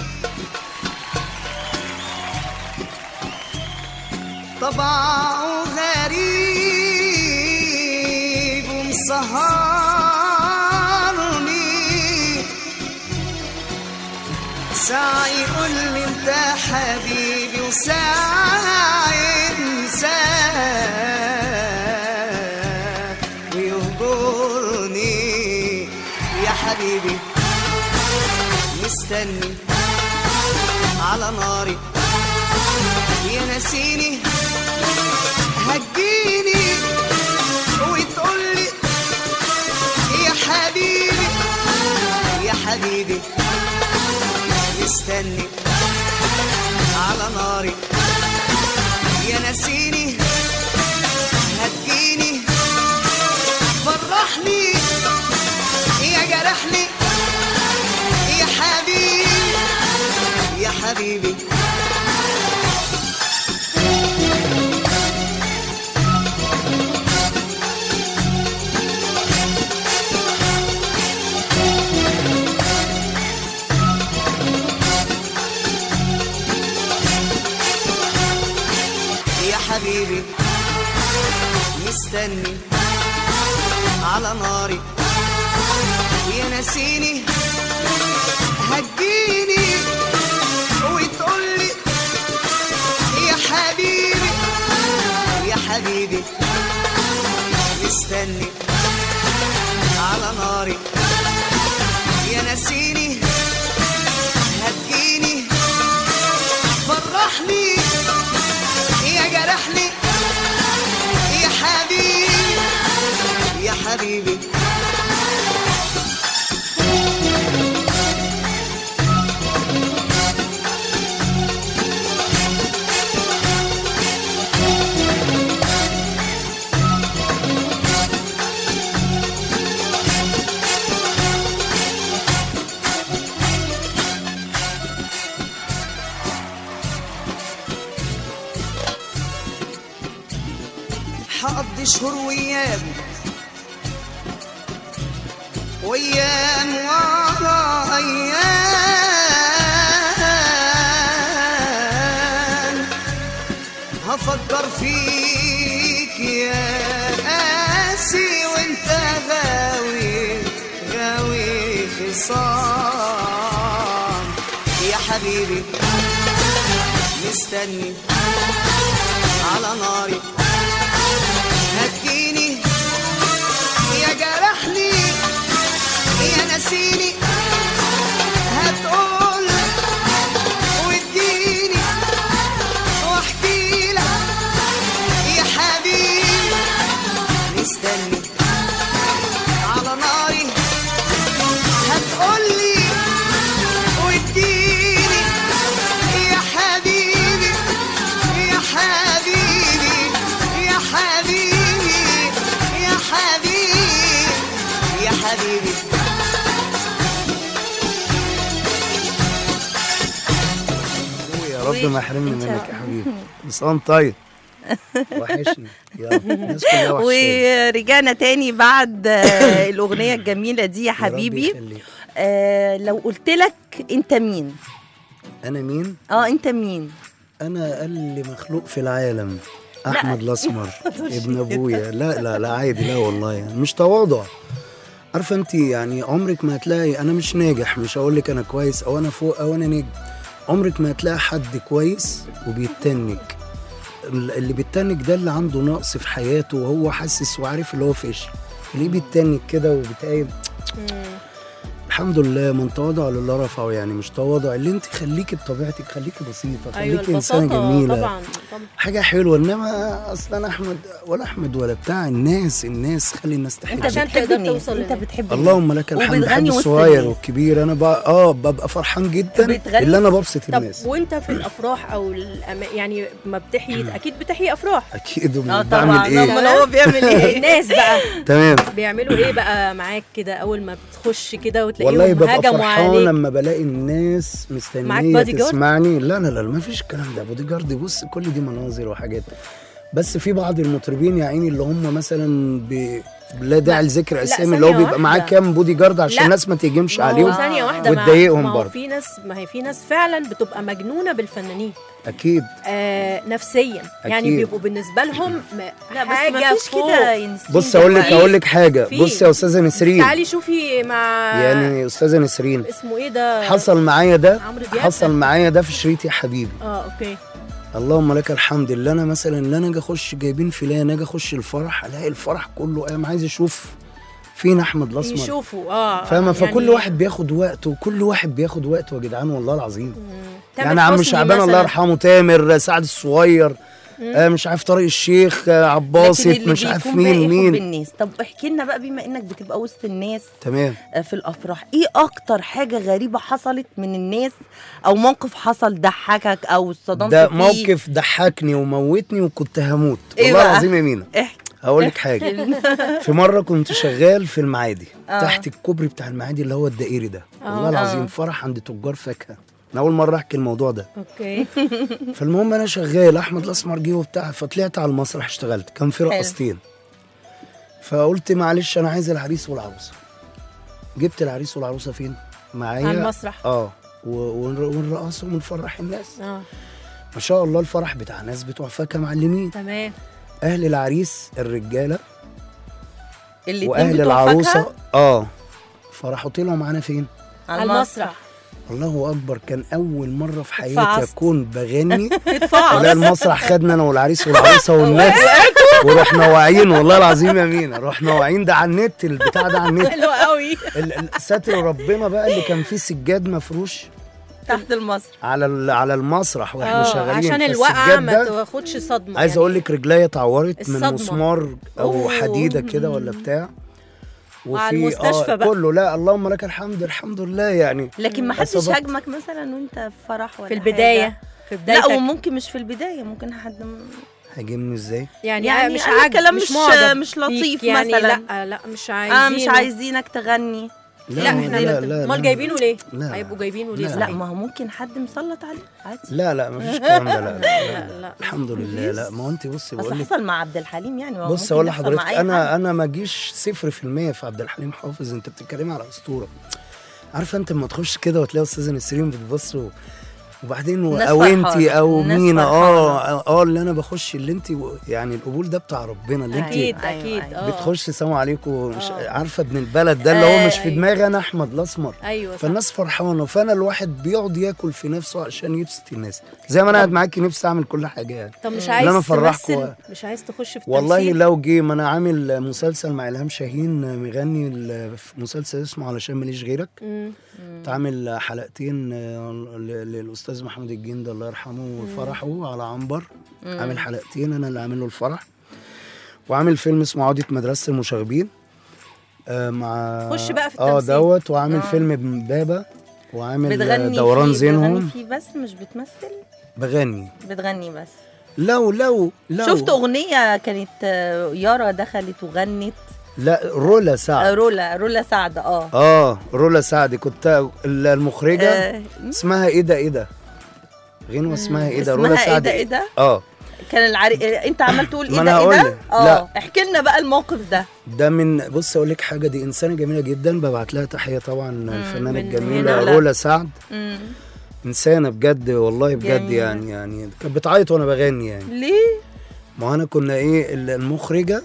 طبعه غريب ومسهرني، ساعة يقول لي انت حبيبي وساعة ينساك ويهجرني. يا حبيبي مستني على ناري، يا ناسيني هتجيني وتقولي يا حبيبي يا حبيبي مستني على ناري، يا ناسيني هتجيني فرحني يا جرحني يا حبيبي يا حبيبي. حبيبي مستني على ناري، يا ناسيني هتجيني وتقولي يا حبيبي يا حبيبي مستني على ناري، يا ناسيني هتجيني فرحني يا جرحني يا حبيبي يا حبيبي. حقضي شهور ويام ويام ورا ايام، هفكر فيك يا قاسي وانت غاوي غاوي خصام. يا حبيبي مستني على ناري، هتجيني يا جرحني يا ناسيني هتقول واديني واحكي لك يا حبيبي مستني على ناري، هتقولي واديني يا حبيبي يا حبيبي يا حبيبي يا حبيبي يا حبيبي. يا رب ما يحرمني منك يا حبيبي. بصان طيب وحشني يا الناس كلها وحشاني. ورجعنا تاني بعد آه، الأغنية الجميلة دي يا حبيبي. آه لو قلت لك انت مين؟ انا مين؟ اه انت مين؟ انا اقل مخلوق في العالم، احمد الاسمر ابن ابويا. لا لا لا عادي، لا والله يعني مش تواضع. عارفه انت يعني عمرك ما هتلاقي، انا مش ناجح، مش هقول لك انا كويس او انا فوق او انا نجم، عمرك ما هتلاقي حد كويس وبيتنك. اللي بيتنك ده اللي عنده نقص في حياته وهو حاسس وعارف اللي هو فاشل، ليه بيتنك كده وبتقايل. الحمد لله من تواضع لله رفعه، يعني مش تواضع اللي انت خليكي بطبيعتك، خليكي بسيطه، خليكي أيوة انسانه جميله طبعا طبعا حاجه حلوه. انما اصلا احمد ولا احمد ولا بتاع الناس الناس خلي الناس تحبك. انت بتحب توصل، انت بتحب اللهم لك الحمد. بحب الصغير والكبير، انا بقى اه ببقى فرحان جدا اللي انا ببسط الناس. طب وانت في الافراح او الأما... يعني ما بتحيي، اكيد بتحيي افراح اكيد. اه بعمل طبعا. ايه؟ امال هو بيعمل ايه؟ الناس بقى تمام بيعملوا ايه بقى معاك كده اول ما بتخش كده والله وتلاقيهم ببقى هجموا فرحان عليك؟ لما بلاقي الناس مستنيه تسمعني. لا لا لا ما فيش الكلام ده، بودي جارد بص كل دي مناظر وحاجات. بس في بعض المطربين يا عيني اللي هم مثلا ب... لا داعي لذكر اسامي، اللي ثانية هو بيبقى معاه واحدة. كام بودي جارد عشان لا. الناس ما تهجمش ما هو عليهم ثانية واحدة ما- وتضايقهم ما هو برضه. في ناس، ما هي في ناس فعلا بتبقى مجنونة بالفنانين اكيد آه نفسيا، يعني أكيد. بيبقوا بالنسبة لهم م- لا بس حاجة ما فيش فوق. كده يا نسرين. بص اقول لك في- اقول لك حاجه، في. بص يا استاذه نسرين، تعالي شوفي مع يعني استاذه نسرين اسمه ايه ده، حصل معايا ده عمرو دياب حصل ده. معايا ده في شريط يا حبيبي. اه اوكي. اللهم لك الحمد، اللي انا مثلا اللي انا اجي اخش جايبين فلان، اجي اخش الفرح الاقي الفرح كله قام عايز يشوف فين احمد الاسمر، يشوفوا اه فاهمه؟ يعني فكل واحد بياخد وقته، وكل واحد بياخد وقته يا جدعان والله العظيم. تامر يعني عم حسني شعبان الله مثلاً. يرحمه، تامر، سعد الصغير، آه مش عارف طارق الشيخ، آه لكن عباسط، اللي مش عارف بيكون بقى مين يحب مين. الناس. طب احكي لنا بقى، بما انك بتبقى وسط الناس تمام. آه، في الافراح، ايه اكتر حاجه غريبه حصلت من الناس، او موقف حصل ضحكك او اتصدمت ده فيه؟ موقف ضحكني وموتني وكنت هموت إيه والله بقى؟ العظيم يا مينا. احكي. هقول لك حاجه، في مره كنت شغال في المعادي آه. تحت الكوبري بتاع المعادي اللي هو الدائري ده، آه. والله العظيم آه. فرح عند تجار فاكهه. انا اول مره احكي الموضوع ده. اوكي. فالمهم انا شغال، احمد الاسمر جه وبتاع، فطلعت على المسرح اشتغلت، كان في حلو. رقصتين. فقلت معلش انا عايز العريس والعروسه. جبت العريس والعروسه فين؟ معايا على المسرح. اه و- ونر- ونرقصهم ونفرح الناس. اه ما شاء الله الفرح بتاع ناس بتوع فاكهه معلمين. تمام. اهل العريس الرجاله الاتنين واهل بتوع العروسه فاكهة اه فرحوا طلعوا معانا فين؟ على المسرح. الله اكبر، كان اول مره في حياتي اتفعصت. اكون بغني اتفعص. ولا المسرح خدنا انا والعريس والعروسه والناس ورحنا واعيين، والله العظيم يا مينا رحنا واعيين. ده على النت، البتاع ده على النت. حلو قوي. ال- ال- ستر ربنا بقى اللي كان فيه سجاد مفروش تحت المسرح. على ال- على المسرح واحنا اه شغالين، عشان فالسجاد الوقعة ما ده تاخدش صدمة. عايز يعني. اقول لك رجليا اتعورت من الصدمة. مسمار او أوه. حديده كده ولا بتاع. وعلى المستشفى بقى. كله، لا اللهم لك الحمد، الحمد لله يعني. لكن ما حدش أصابت. هاجمك مثلا وانت في فرح ولا في البداية حاجة؟ في بدايتك. لا وممكن مش في البدايه، ممكن حد م... هاجمني ازاي؟ يعني, يعني مش قال عاجب، كلام مش مش- معجب مش فيك. لطيف يعني مثلاً. لا لا مش عايزين. اه مش عايزينك تغني. لا احنا لا لا امال لا جايبينه ليه؟ لا. هيبقوا جايبينه ليه؟ لا. لا صحيح؟ ما هو ممكن حد مسلط عليه عادي. لا لا مفيش الكلام ده، لا لا, لا, لا لا الحمد لله. لا ما هو انت بصي بس بقول لك، حصل مع عبد الحليم يعني. بص ممكن اقول يحصل لحضرتك، مع أي انا حد. انا ما اجيش صفر في المية في عبد الحليم حافظ. انت بتتكلمي على اسطوره. عارفه انت لما تخش كده وتلاقي استاذه نسرين بتبص و- وبعدين و- الناس او انت فرحانة. او الناس مين فرحانة. اه اه اللي انا بخش، اللي انت يعني القبول ده بتاع ربنا، اللي انت اكيد أيوة، اكيد أيوة. اه بتخش سلام عليكم مش آه. عارفه ابن البلد ده اللي هو مش في أيوة. دماغي انا احمد الاسمر. ايوه صح. فالناس فرحانه، فانا الواحد بيقعد ياكل في نفسه عشان يبسط الناس، زي ما انا قاعد معاكي نفسي اعمل كل حاجه يعني. طب مش اللي عايز أنا أفرحكوا. تمثل؟ مش عايز تخش في والله التمثيل؟ لو جه، ما انا عامل مسلسل مع الهام شاهين مغني ال- في مسلسل اسمه علشان ماليش غيرك. مم. اتعمل حلقتين آه، ل- للاستاذ محمود الجندي الله يرحمه فرحه على عنبر. عامل حلقتين انا اللي عامل له الفرح. وعامل فيلم اسمه عودة مدرسة المشاغبين آه مع خش بقى في اه التمثيل. دوت. وعامل آه. فيلم ابن بابا، وعامل بتغني دوران فيه زينهم. بتغني فيه بس مش بتمثل؟ بغني بتغني بس. لو لو لو شفت اغنيه كانت آه، يارا دخلت وغنت. لا رولا آه، سعد. رولا رولا سعد اه اه رولا سعد كنت المخرجه آه، اسمها ايه ده ايه ده غنوه اسمها ايه ده رولا اسمها ايه سعد. ده ايه ده اه كان العري... انت عمال تقول ما ايه أنا ده ايه هقول ده لك. اه لا. احكي لنا بقى الموقف ده. ده من بص اقول لك حاجه، دي انسانه جميله جدا، ببعت لها تحيه طبعا الفنانه من الجميله هنا. رولا سعد. مم. انسانه بجد والله بجد جميلة. يعني يعني كانت بتعيط وانا بغني يعني. ليه؟ ما انا كنا ايه ال- المخرجه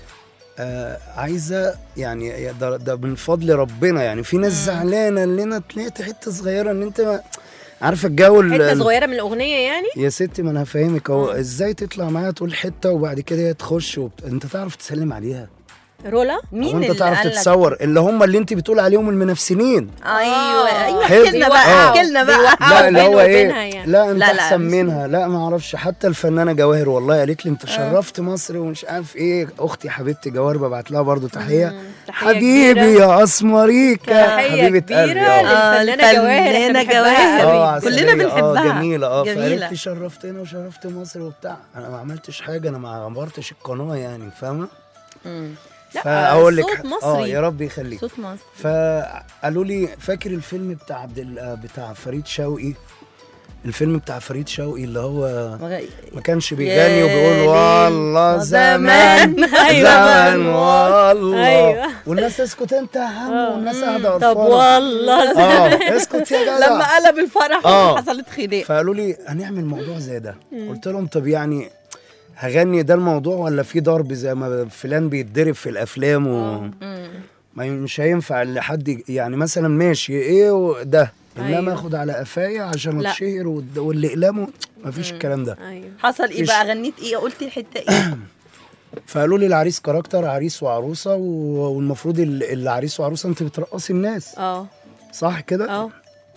آه عايزه يعني ده, ده من فضل ربنا يعني. في ناس زعلانه ان انا طلعت حته صغيره، ان انت ما عارفه الجو ال- حته صغيره من الاغنيه يعني. يا ستي ما انا هفهمك اهو ازاي تطلع معايا تقول حته وبعد كده هي تخش وبت... انت تعرف تسلم عليها. رولا مين وانت اللي تعرف قالك؟ تتصور اللي هم اللي انت بتقول عليهم المنافسين. ايوه ايوه حلو. احكي لنا بقى آه. احكي لنا بقى. لا اللي بينه هو ايه وبينها يعني. لا انت لا، لا، احسن مش- منها. لا ما اعرفش، حتى الفنانه جواهر والله قالت لي انت شرفت مصر ومش عارف ايه. اختي حبيبتي جواهر ببعت لها برضو تحيه. تحية حبيبي كبيرة. يا اسمريكا تحية حبيبه كبيرة قلبي اه آه، للفنانة جواهر. احنا الفنانة بنحبها جواهر. قوي. اه كلنا عسلية. بنحبها. اه جميله اه جميلة. فقالت لي شرفتنا وشرفت مصر وبتاع. انا ما عملتش حاجه، انا ما عبرتش القناه يعني فاهمه. مم. لا، فاقول لك صوت ح- مصري. اه يا رب يخليك. صوت مصر. فقالوا لي فاكر الفيلم بتاع عبد ال- بتاع فريد شوقي الفيلم بتاع فريد شوقي اللي هو مغ- ما كانش يا بيغني وبيقول ليل والله زمان زمان. أيوة. زمان والله أيوة. والناس اسكت انت يا عم والناس قاعده طب قرفانه والله اه اسكت يا جدع. لما قلب الفرح آه. حصلت خناقه. فقالوا لي هنعمل موضوع زي ده. قلت لهم طب يعني هغني ده الموضوع ولا في ضرب زي ما فلان بيتضرب في الافلام و... ما ي- مش هينفع اللي حد ي- يعني مثلا ماشي ايه ده انما أيوة. اخد على قفايا عشان لا. اتشهر والد- واللي اقلامه مفيش الكلام ده. ايوه حصل ايه فيش. بقى؟ غنيت ايه؟ قلت الحته ايه؟ فقالوا لي العريس كاركتر عريس وعروسه و- والمفروض ال- العريس وعروسه انت بترقصي الناس اه صح كده؟ اه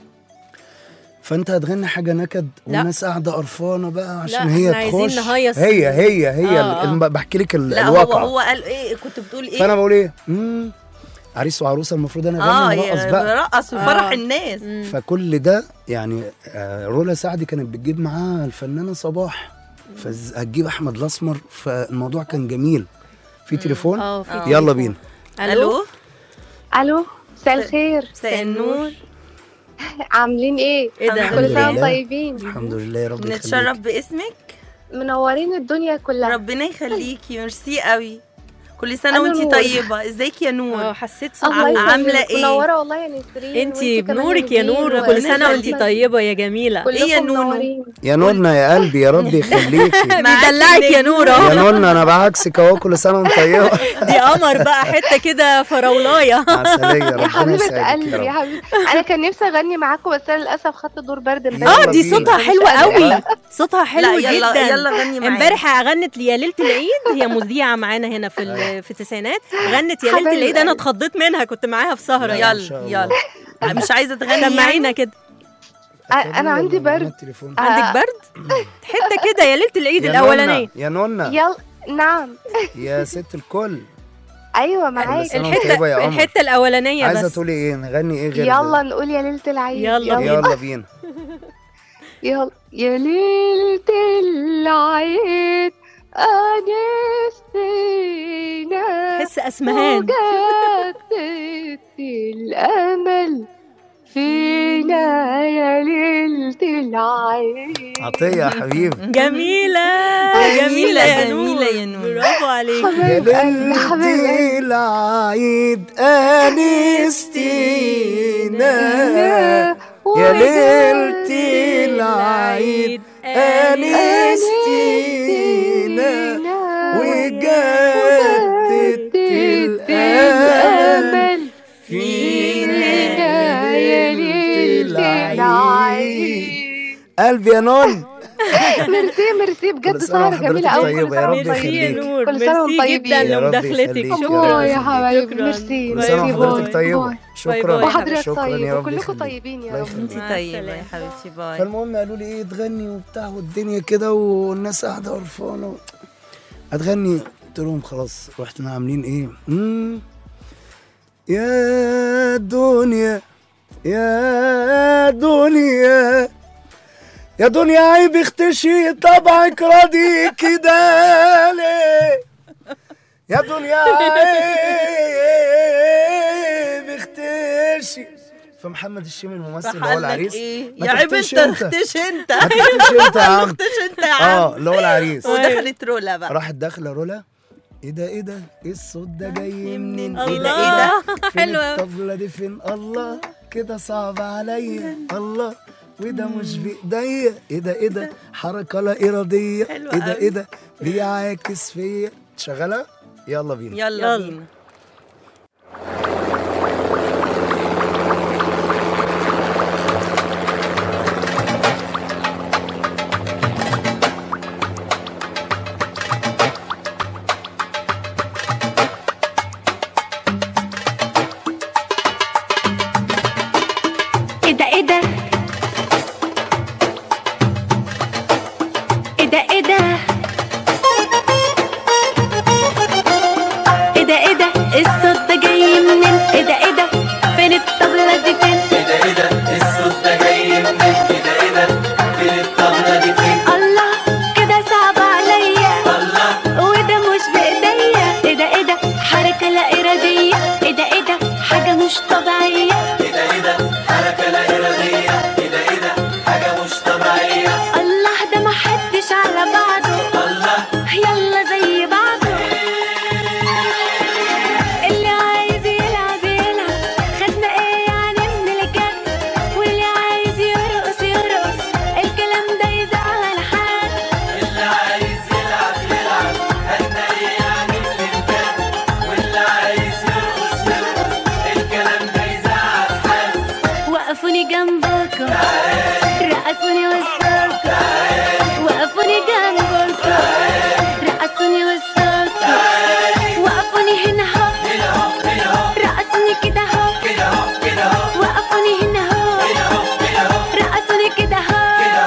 فانت هتغني حاجه نكد لا. والناس قاعده قرفانه بقى عشان لا، هي احنا عايزين تخش نهيص. هي هي هي آه، الم- آه. بحكي لك ال- لا هو الواقع. هو قال ايه؟ كنت بتقول ايه؟ فانا بقول ايه امم عريس وعروسه المفروض انا اه اغني ورقص يعني بقى. رقص وفرح آه. الناس. فكل ده يعني آه، رولا سعدي كانت بتجيب معاها الفنانه صباح فهتجيب احمد الاسمر فالموضوع كان جميل. في تليفون اه في يلا بينا. الو الو مساء الخير، مساء النور. عاملين ايه؟ ايه ده؟ الحمد كل سنه لله. وانتم طيبين، الحمد لله يا رب يخليك. نتشرف باسمك. منورين الدنيا كلها. ربنا يخليكي، ميرسي قوي. كل سنه أنا وانتي نور. طيبه. ازيك يا اه نور؟ حسيت الله صوتك. يخليك. عاملة إيه؟ منوره والله يا نسرين. انتي وإنتي كمان بنورك يا نيفين نور و- وكل سنه وانتي يخليك. طيبه يا جميله. كلكم إيه يا نونو؟ منورين. يا نونا يا قلبي يا رب يخليكي. بيدلعك يا نور يا اهو. نونا انا بعكسك اهو كل سنه وانت طيبه. دي قمر بقى حته كده فراولايه. عسليه يا ربنا حبيبه يسعدك قلبي يا يا رب. حبيبي، انا كان نفسي اغني معاكم بس انا للاسف خدت دور برد امبارح. اه دي بينا. صوتها حلو قوي. صوتها حلو لا يلا جدا. يلا غني معايا. امبارح غنت يا ليله العيد، هي مذيعه معانا هنا في ال- في التسعينات، غنت يا ليله حبايب العيد. انا قلبي. اتخضيت منها، كنت معاها في سهره لا، يعني. إن شاء يلا الله. يلا. مش عايزه تغني سمعينا يعني؟ كده. انا عندي ولا معانا برد. التليفون؟ آه. عندك برد؟ حته كده يا ليله العيد يا الاولانيه. نونا، يا نونا يلا نعم يا ست الكل ايوه معاك. سنة وأنت طيبة يا الحته قمر. الحته الاولانيه عايزه بس. تقولي ايه؟ نغني ايه غير يلا نقول يا ليله العيد. يلا بينا. يلا بينا. يلا يا ليلة العيد أنستينا حس اسمهان. وجددت الأمل فينا يا ليلة العيد. عطيه يا حبيبي. جميله جميله يا نور. جميلة يا نور. برافو عليك. يا حبايب قلبي حبايب ليلتي قلبي. العيد انستينا يا ليلتي العيد انستينا وجددت الامل فينا يا ليلة العيد. قلبي يا نون. ميرسي ميرسي بجد كل سنة سهرة وحضرتك جميلة أوي. طيبة، يا رب ميرسي يا يخليك. نور. كل سنة وانتم ميرسي جدا طيبين. يا رب لمداخلتك. يخليك. شكرا. باي يا حبايبي شكراً. ميرسي كل سنة ميرسي. وحضرتك باي. طيبة. باي. شكرا باي. وحضرتك شكرا طيب يا رب وكلكم يخليك. طيبين يا الله رب. يخليك. انتي مع طيبة السلامة. يا حبيبتي. باي. فالمهم قالوا لي ايه تغني وبتاع والدنيا كده والناس قاعده قرفانه هتغني. قلت لهم خلاص. رحنا عاملين ايه مم. يا دنيا يا دنيا يا دنيا عيب اختشي طبعك راضي كده ليه يا دنيا عيب اختشي. فمحمد الشيمي الممثل اللي هو فحقلك العريس ايه؟ ما يا عيب تختش انت انت. اختش انت. ما تختش انت يا عم. اختش انت يا عم. اه اللي هو العريس. ودخلت رولا بقى. راحت داخله رولا. ايه ده ايه ده ايه الصوت ده جاي منين؟ ايه ده ايه الله ده؟ فين حلوة. الطبلة دي فين؟ الله كده صعب عليا الله وده مش بايديا. ايه ده ايه ده حركه لا اراديه. حلوة ايه ده أوي. ايه ده بيعاكس فيا. شغاله يلا بينا. يلا يلا. بينا. ايه ده ايه ده ايه ده ايه ده ايه ده ايه ده الصوت ده جاي منين؟ ايه ده ايه ده فين الطبلة دي فين؟ ايه ده ايه ده الصوت ده جاي منين؟ ايه ده ايه ده فين الطبلة دي فين؟ الله كده صعب عليا الله وده مش بايديا. ايه ده ايه ده حركة لا ارادية. ايه ده ايه ده حاجة مش طبيعية. ايه ده ايه ده حركة لا إرادية. ايه ده ايه ده حاجة مش طبيعية. وقفوني جنبكم رقصوني وسطكم وقفوني جنبكم رقصوني وسطكم وقفوني هنا اهو رقصوني كده اهو وقفوني هنا اهو رقصوني كده اهو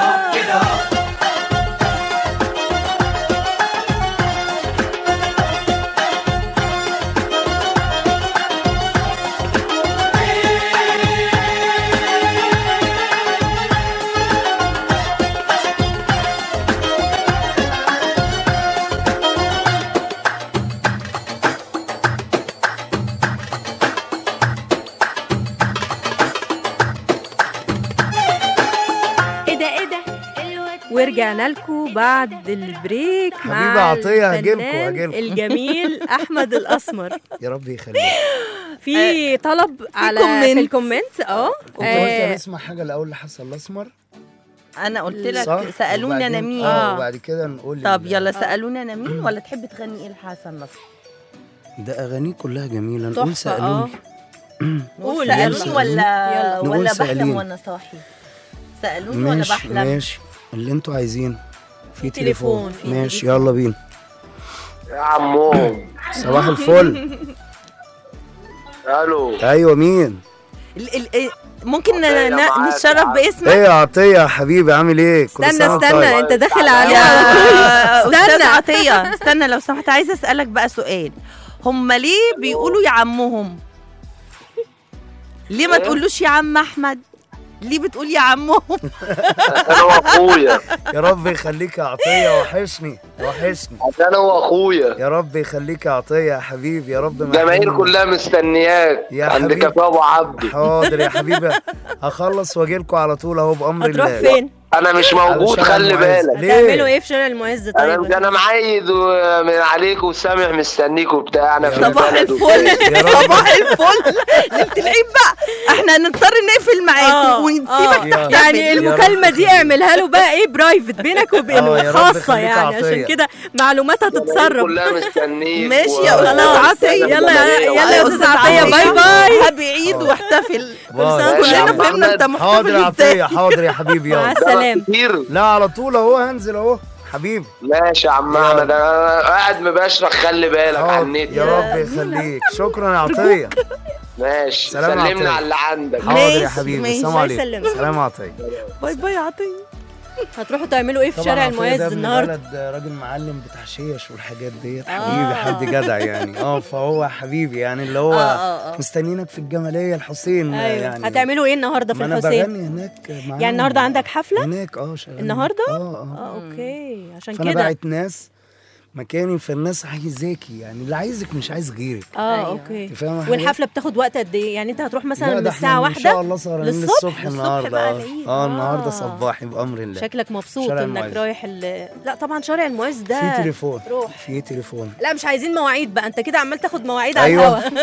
ورجعنا لكم بعد البريك حبيبي مع عطية، هجيلكوا- الفنان هجيلكوا. الجميل احمد الاسمر. يا رب يخليك. في طلب على كومنت. في الكومنت اه انت قلت آه، نسمع حاجه الاول لحسن الاسمر انا قلت صح؟ لك سالوني انا وبعدين- مين. اه وبعد كده نقول طب ال- يلا سالوني انا مين ولا تحب تغني ايه لحسن نصر؟ ده اغانيه كلها جميله. نقول تحفة، سالوني. نقول يلا. سالوني ولا يلا. نقول ولا بحلم سأليني. وانا صاحي؟ سالوني ولا ماشي بحلم؟ ماشي اللي انتوا عايزينه. في تليفون، تليفون في ماشي تليفون. يلا بينا. يا عمو صباح الفل. الو ايوه مين؟ ال- ال- إيه، ممكن ن- عطية ن- معاك نتشرف يا عم. باسمك؟ ايه يا عطيه يا حبيبي عامل ايه؟ كل استنى سنة وأنت استنى طيب. انت داخل يا عليها. استاذ استنى. عطيه استنى لو سمحت، عايزه اسالك بقى سؤال. هم ليه بيقولوا يا عمهم؟ ليه ما إيه؟ تقولوش يا عم احمد؟ ليه بتقول يا عمهم؟ انا واخويا يا رب يخليك يا عطيه، وحشني وحشني. انا واخويا يا رب يخليك يا عطيه يا حبيبي. يا رب ما الجماهير يحرمني. كلها مستنياك يا عند حبيبي. كافيه ابو عبدي. حاضر يا حبيبي، هخلص واجيلكوا على طول اهو بامر هتروح الله. فين؟ انا مش على موجود شارع خلي المعز. بالك. ليه؟ هتعملوا ايه في شارع المعز انا طيب؟ انا معيد من عليكم وسامح مستنيك وبتاع. انا في صباح البلد الفل يا رب. صباح الفل. ليلة العيد بقى احنا هنضطر نقفل آه، معاكم ونسيبك آه. تحتفل. يعني المكالمة دي اعملها له بقى ايه برايفت بينك آه، وبينه يا رب خاصة يخليك يعني عطية. عشان كده معلوماتها الجماهير تتسرب. كلها مستنيك. ماشي و- يا أستاذ خلاص. عطية. يلا يا- يلا يا أستاذ أستاذ عطية، باي باي. هابي عيد واحتفل. كل باي. سنة ماشي يا كلنا عم فهمنا انت أحمد. حاضر يا محتفل ازاي. عطيه، حاضر يا حبيبي مع يلا. السلامة. كتير. لا على طول اهو، هنزل اهو حبيبي. ماشي يا عم احمد، انا قاعد مباشرك خلي بالك على حاضر. النت. يا رب يخليك. شكرا يا عطيه. ماشي سلام يا سلمنا عطية. على اللي عندك. حاضر يا ماشي، حبيبي. ماشي. السلام الله عليكم. يسلمك. سلام يا عطيه. باي باي يا عطية. هتروحوا تعملوا ايه في طبعا شارع عطية ده المعز ابن النهارده؟ بلد راجل معلم بتاع شيش والحاجات ديت. آه. حبيبي حد جدع يعني. اه فهو حبيبي يعني اللي هو آه، آه، آه. مستنينك في الجماليه الحسين ايوه يعني. هتعملوا ايه النهارده في ما انا الحسين؟ بغني هناك معاهم. يعني النهارده عندك حفلة؟ هناك اه شغال النهارده؟ اه اه اه اوكي عشان فانا كده. باعت ناس مكاني، فالناس عايزاكي يعني، اللي عايزك مش عايز غيرك. اه أيوة. اوكي. انت فاهمه حاجة؟ والحفلة بتاخد وقت قد ايه؟ يعني انت هتروح مثلا لا، من ده الساعة احنا واحدة؟ ان شاء الله سهرانين للصبح؟ للصبح للصبح النهارده. بقى اه العيد. اه آه. النهارده صباحي بامر الله. شكلك مبسوط شارع انك المعز. رايح ال... لا طبعا شارع المعز ده في تليفون روح. في تليفون. لا مش عايزين مواعيد بقى، انت كده عمال تاخد مواعيد على أيوة. الهوا.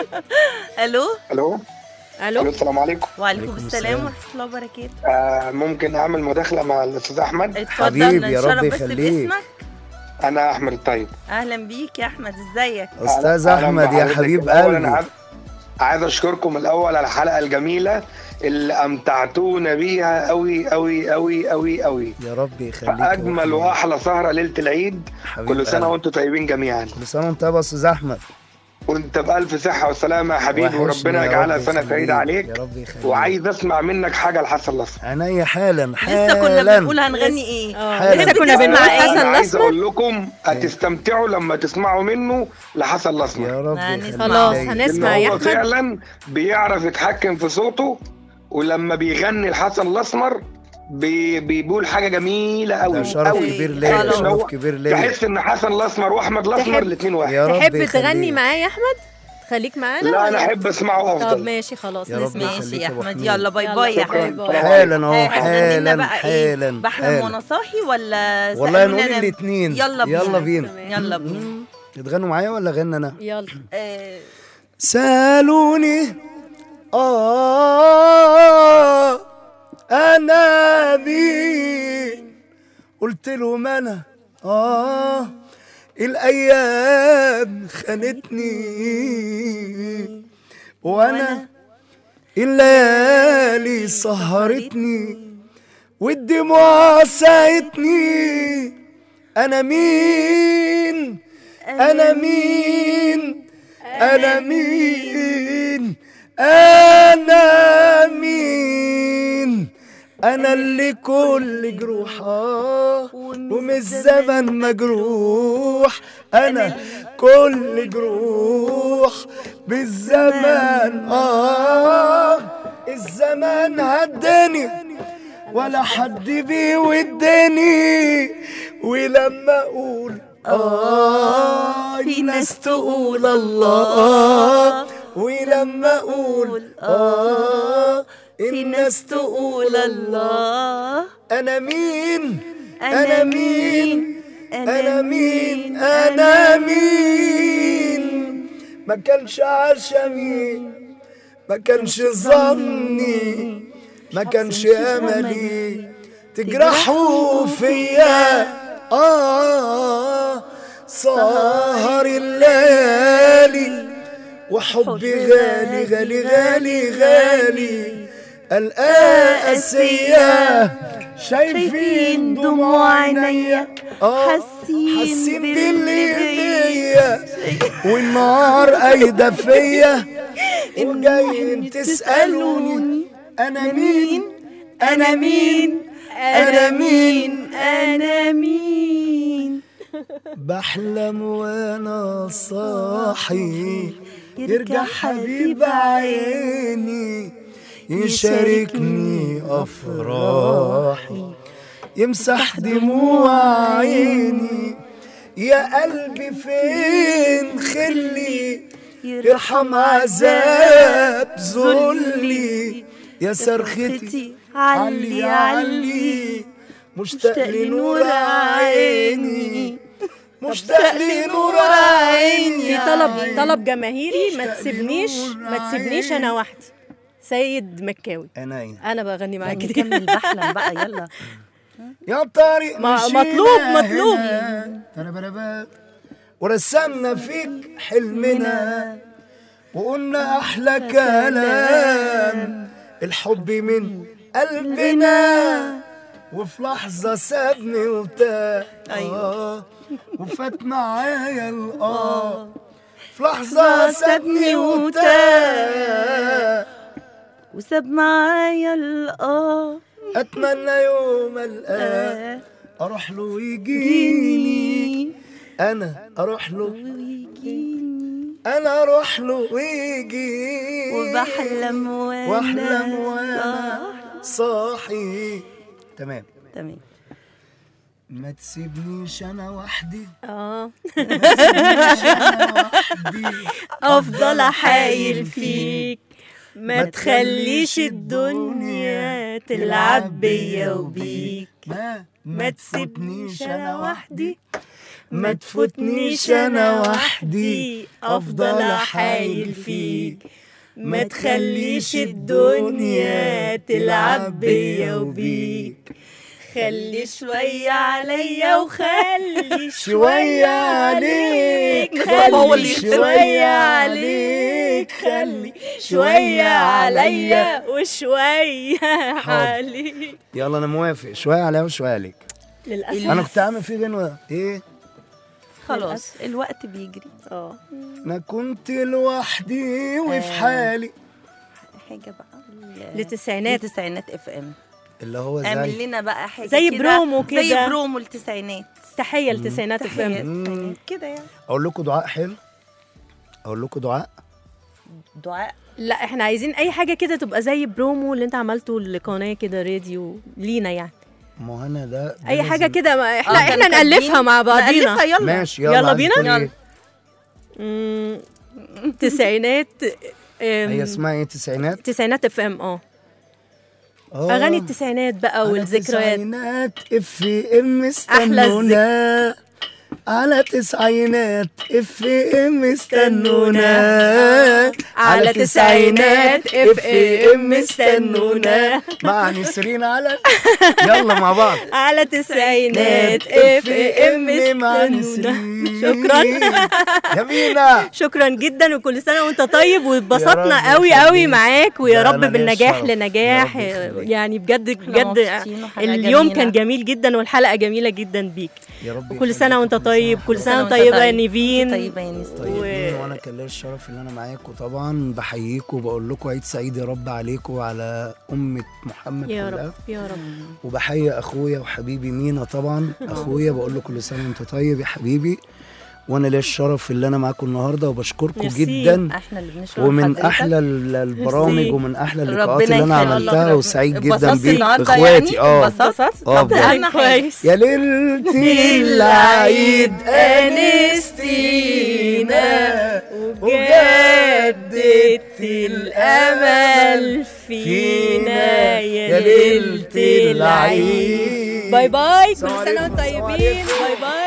الو الو الو الو السلام عليكم. وعليكم عليكم السلام السلام. ورحمة الله وبركاته. آه ممكن اعمل مداخله مع الاستاذ احمد؟ اتفضل حبيبي، يا رب نتشرف بس يخليك. باسمك. انا احمد الطيب. اهلا بيك يا احمد، ازيك؟ استاذ أهلاً احمد يا بحضرتك. حبيب الأول أنا قلبي. عايز- عايز اشكركم الاول على الحلقه الجميله اللي امتعتونا بيها قوي قوي قوي قوي قوي. يا رب يخليك. اجمل واحلى سهره ليله العيد. حبيب كل سنه قلبي. وانتم طيبين جميعا، كل سنه وانت طيب يا استاذ احمد. وانت بالف صحه وسلامه يا حبيبي، وحشني وربنا يا يجعلها رب سنه يخليك. سعيده عليك. يا رب يخليك. وعايز اسمع منك حاجه لحسن الاسمر. عينيا حالا حالا. لسه كنا بنقول هنغني ايه؟ اه حالا. لسه كنا بتسمع بنقول إيه؟ حسن انا عايز الاسمر. اقول لكم هتستمتعوا لما تسمعوا منه لحسن الاسمر. يا رب هنسمع. يخليك. خلاص ليا. هنسمع إن يا هو احمد. فعلا بيعرف يتحكم في صوته، ولما بيغني الحسن الاسمر بي بيقول حاجه جميله قوي ده شرف قوي. كبير ليا، خلاص. شرف كبير ليا. تحس ان حسن الاسمر واحمد الاسمر تحب- الاثنين واحد. يا رب تحب يخليك. تغني معايا يا احمد؟ خليك معانا لا ولا؟ انا احب اسمعه طب افضل. ماشي خلاص يا رب نسمع. يخليك. ماشي يا يا أبو احمد، حميد. يلا باي يلا، باي يا باي احمد. باي. حالا اهو آه، هتغني لنا حالا بقى ايه؟ حالا بحلم حالا. وانا صاحي ولا والله سألوني نقول أنا؟ الاثنين. يلا بينا يلا بينا. يلا بينا. تتغنوا معايا ولا غنى انا؟ يلا. آه، سالوني آه أنا مين، قلت لهم أنا آه الأيام خانتني وأنا الليالي سهرتني والدموع ساعتني. أنا مين أنا مين أنا مين أنا مين أنا اللي كل جروحه ومن الزمن مجروح. أنا كل جروح بالزمن آه الزمن هداني ولا حد بيودني. ولما أقول آه في ناس تقول الله. ولما أقول آه الناس تقول الله. أنا مين أنا مين أنا مين أنا مين. ما كانش عشمي ما كانش ظني ما كانش أملي تجرحوا فيا. آه سهر الليالي وحبي غالي غالي غالي غالي. القاسية شايفين دموع عينيا حاسين باللي بيا. والنار قايدة فيا وجايين تسألوني أنا مين أنا مين أنا مين أنا مين. بحلم وأنا صاحي يرجع حبيب عيني يشاركني أفراحي يمسح دموع عيني. يا قلبي فين خلي يرحم عذاب ذلي. يا صرختي علي علي مشتاق لنور عيني مشتاق لنور عيني. في طلب طلب جماهيري ما تسيبنيش ما تسيبنيش انا وحدي. سيد مكاوي انا ايه انا بغني معاك يعني كمل بحلم بقى يلا. يا طريق مطلوب مطلوب ورسمنا فيك حلمنا وقلنا احلى كلام. الحب من قلبنا وفي لحظة سابني وتاه. أيوة. وفات معايا الآه في لحظة سابني وتاه وساب معايا الآه. أتمنى يوم الآه أروح له ويجيني. أنا أروح له ويجيني أنا أروح له ويجيني. وبحلم وأنا وأحلم وأنا صاحي. تمام تمام. ما تسيبنيش انا وحدي. اه ما تسيبنيش انا وحدي. افضل احايل فيك ما تخليش الدنيا تلعب بيا وبيك. ما ما تسيبنيش انا وحدي ما تفوتنيش انا وحدي. افضل احايل فيك ما تخليش الدنيا تلعب بيا وبيك. خلي شوية عليا وخلي شوية عليك. خلي شوية عليك خلي شوية عليا وشوية عليك. يلا انا موافق. شوية عليا وشوية عليك. للأسف انا كنت عامل فيه غنوة ايه خلاص الوقت بيجري. اه انا كنت لوحدي وفي حالي. حاجة بقى للتسعينات للتسعينات اف ام اللي هو زي اعمل لنا بقى حاجه زي برومو كده زي برومو التسعينات. تحيه للتسعينات اف ام كده يعني. اقول لكم دعاء حلو اقول لكم دعاء دعاء. لا احنا عايزين اي حاجه كده تبقى زي برومو اللي انت عملته لقناه كده راديو لينا يعني. ما انا ده, ده اي حاجه كده احنا آه احنا نالفها مع بعضينا. نالفها يلا. ماشي يلا, يلا بينا يلا. امم تسعينات. هي اسمها ايه تسعينات تسعينات اف ام. اه اغاني التسعينات بقى والذكريات. تسعينات اف ام استنونا على تسعينات اف ام استنونا، على تسعينات اف ام استنونا مع نسرين على يلا مع بعض على تسعينات اف ام مع استنونا. نسرين. شكرا جميلة، شكرا جدا، وكل سنه وانت طيب، واتبسطنا يا رب قوي يخليك. قوي معاك، ويا ده رب أنا ليا بالنجاح الشرف. لنجاح. يا رب يخليك. يعني بجد احنا بجد مبسوطين وحلقة اليوم جميلة. كان جميل جدا، والحلقه جميله جدا بيك. يا رب وكل يخليك. سنه وانت طيب، كل سنه وانت وانت طيبه يا طيب. نيفين. طيبة يا نسرين. طيبين، وانا كان ليا الشرف ان انا معاكم طبعا. بحييكم وبقول لكم عيد سعيد يا رب عليكم وعلى امه محمد يا كلها. رب يا رب. وبحيي اخويا وحبيبي مينا طبعا، اخويا بقول له كل سنه وانت طيب يا حبيبي. وانا ليا الشرف اللي انا معاكم النهارده، وبشكركم ميرسي. جدا. احنا اللي بنشكر ومن حضرتك. احلى ال- البرامج ميرسي. ومن احلى ربنا اللقاءات اللي انا يخليك. عملتها، ربنا- وسعيد جدا اتبسطت بيك النهارده باخواتي. يعني؟ اه اتبسطت؟ اه طب بجد. اهم حاجة. كويس. يا ليلتي العيد انستينا وجددت الامل فينا يا ليلة العيد. باي باي، كل سنه وانتم طيبين. باي باي.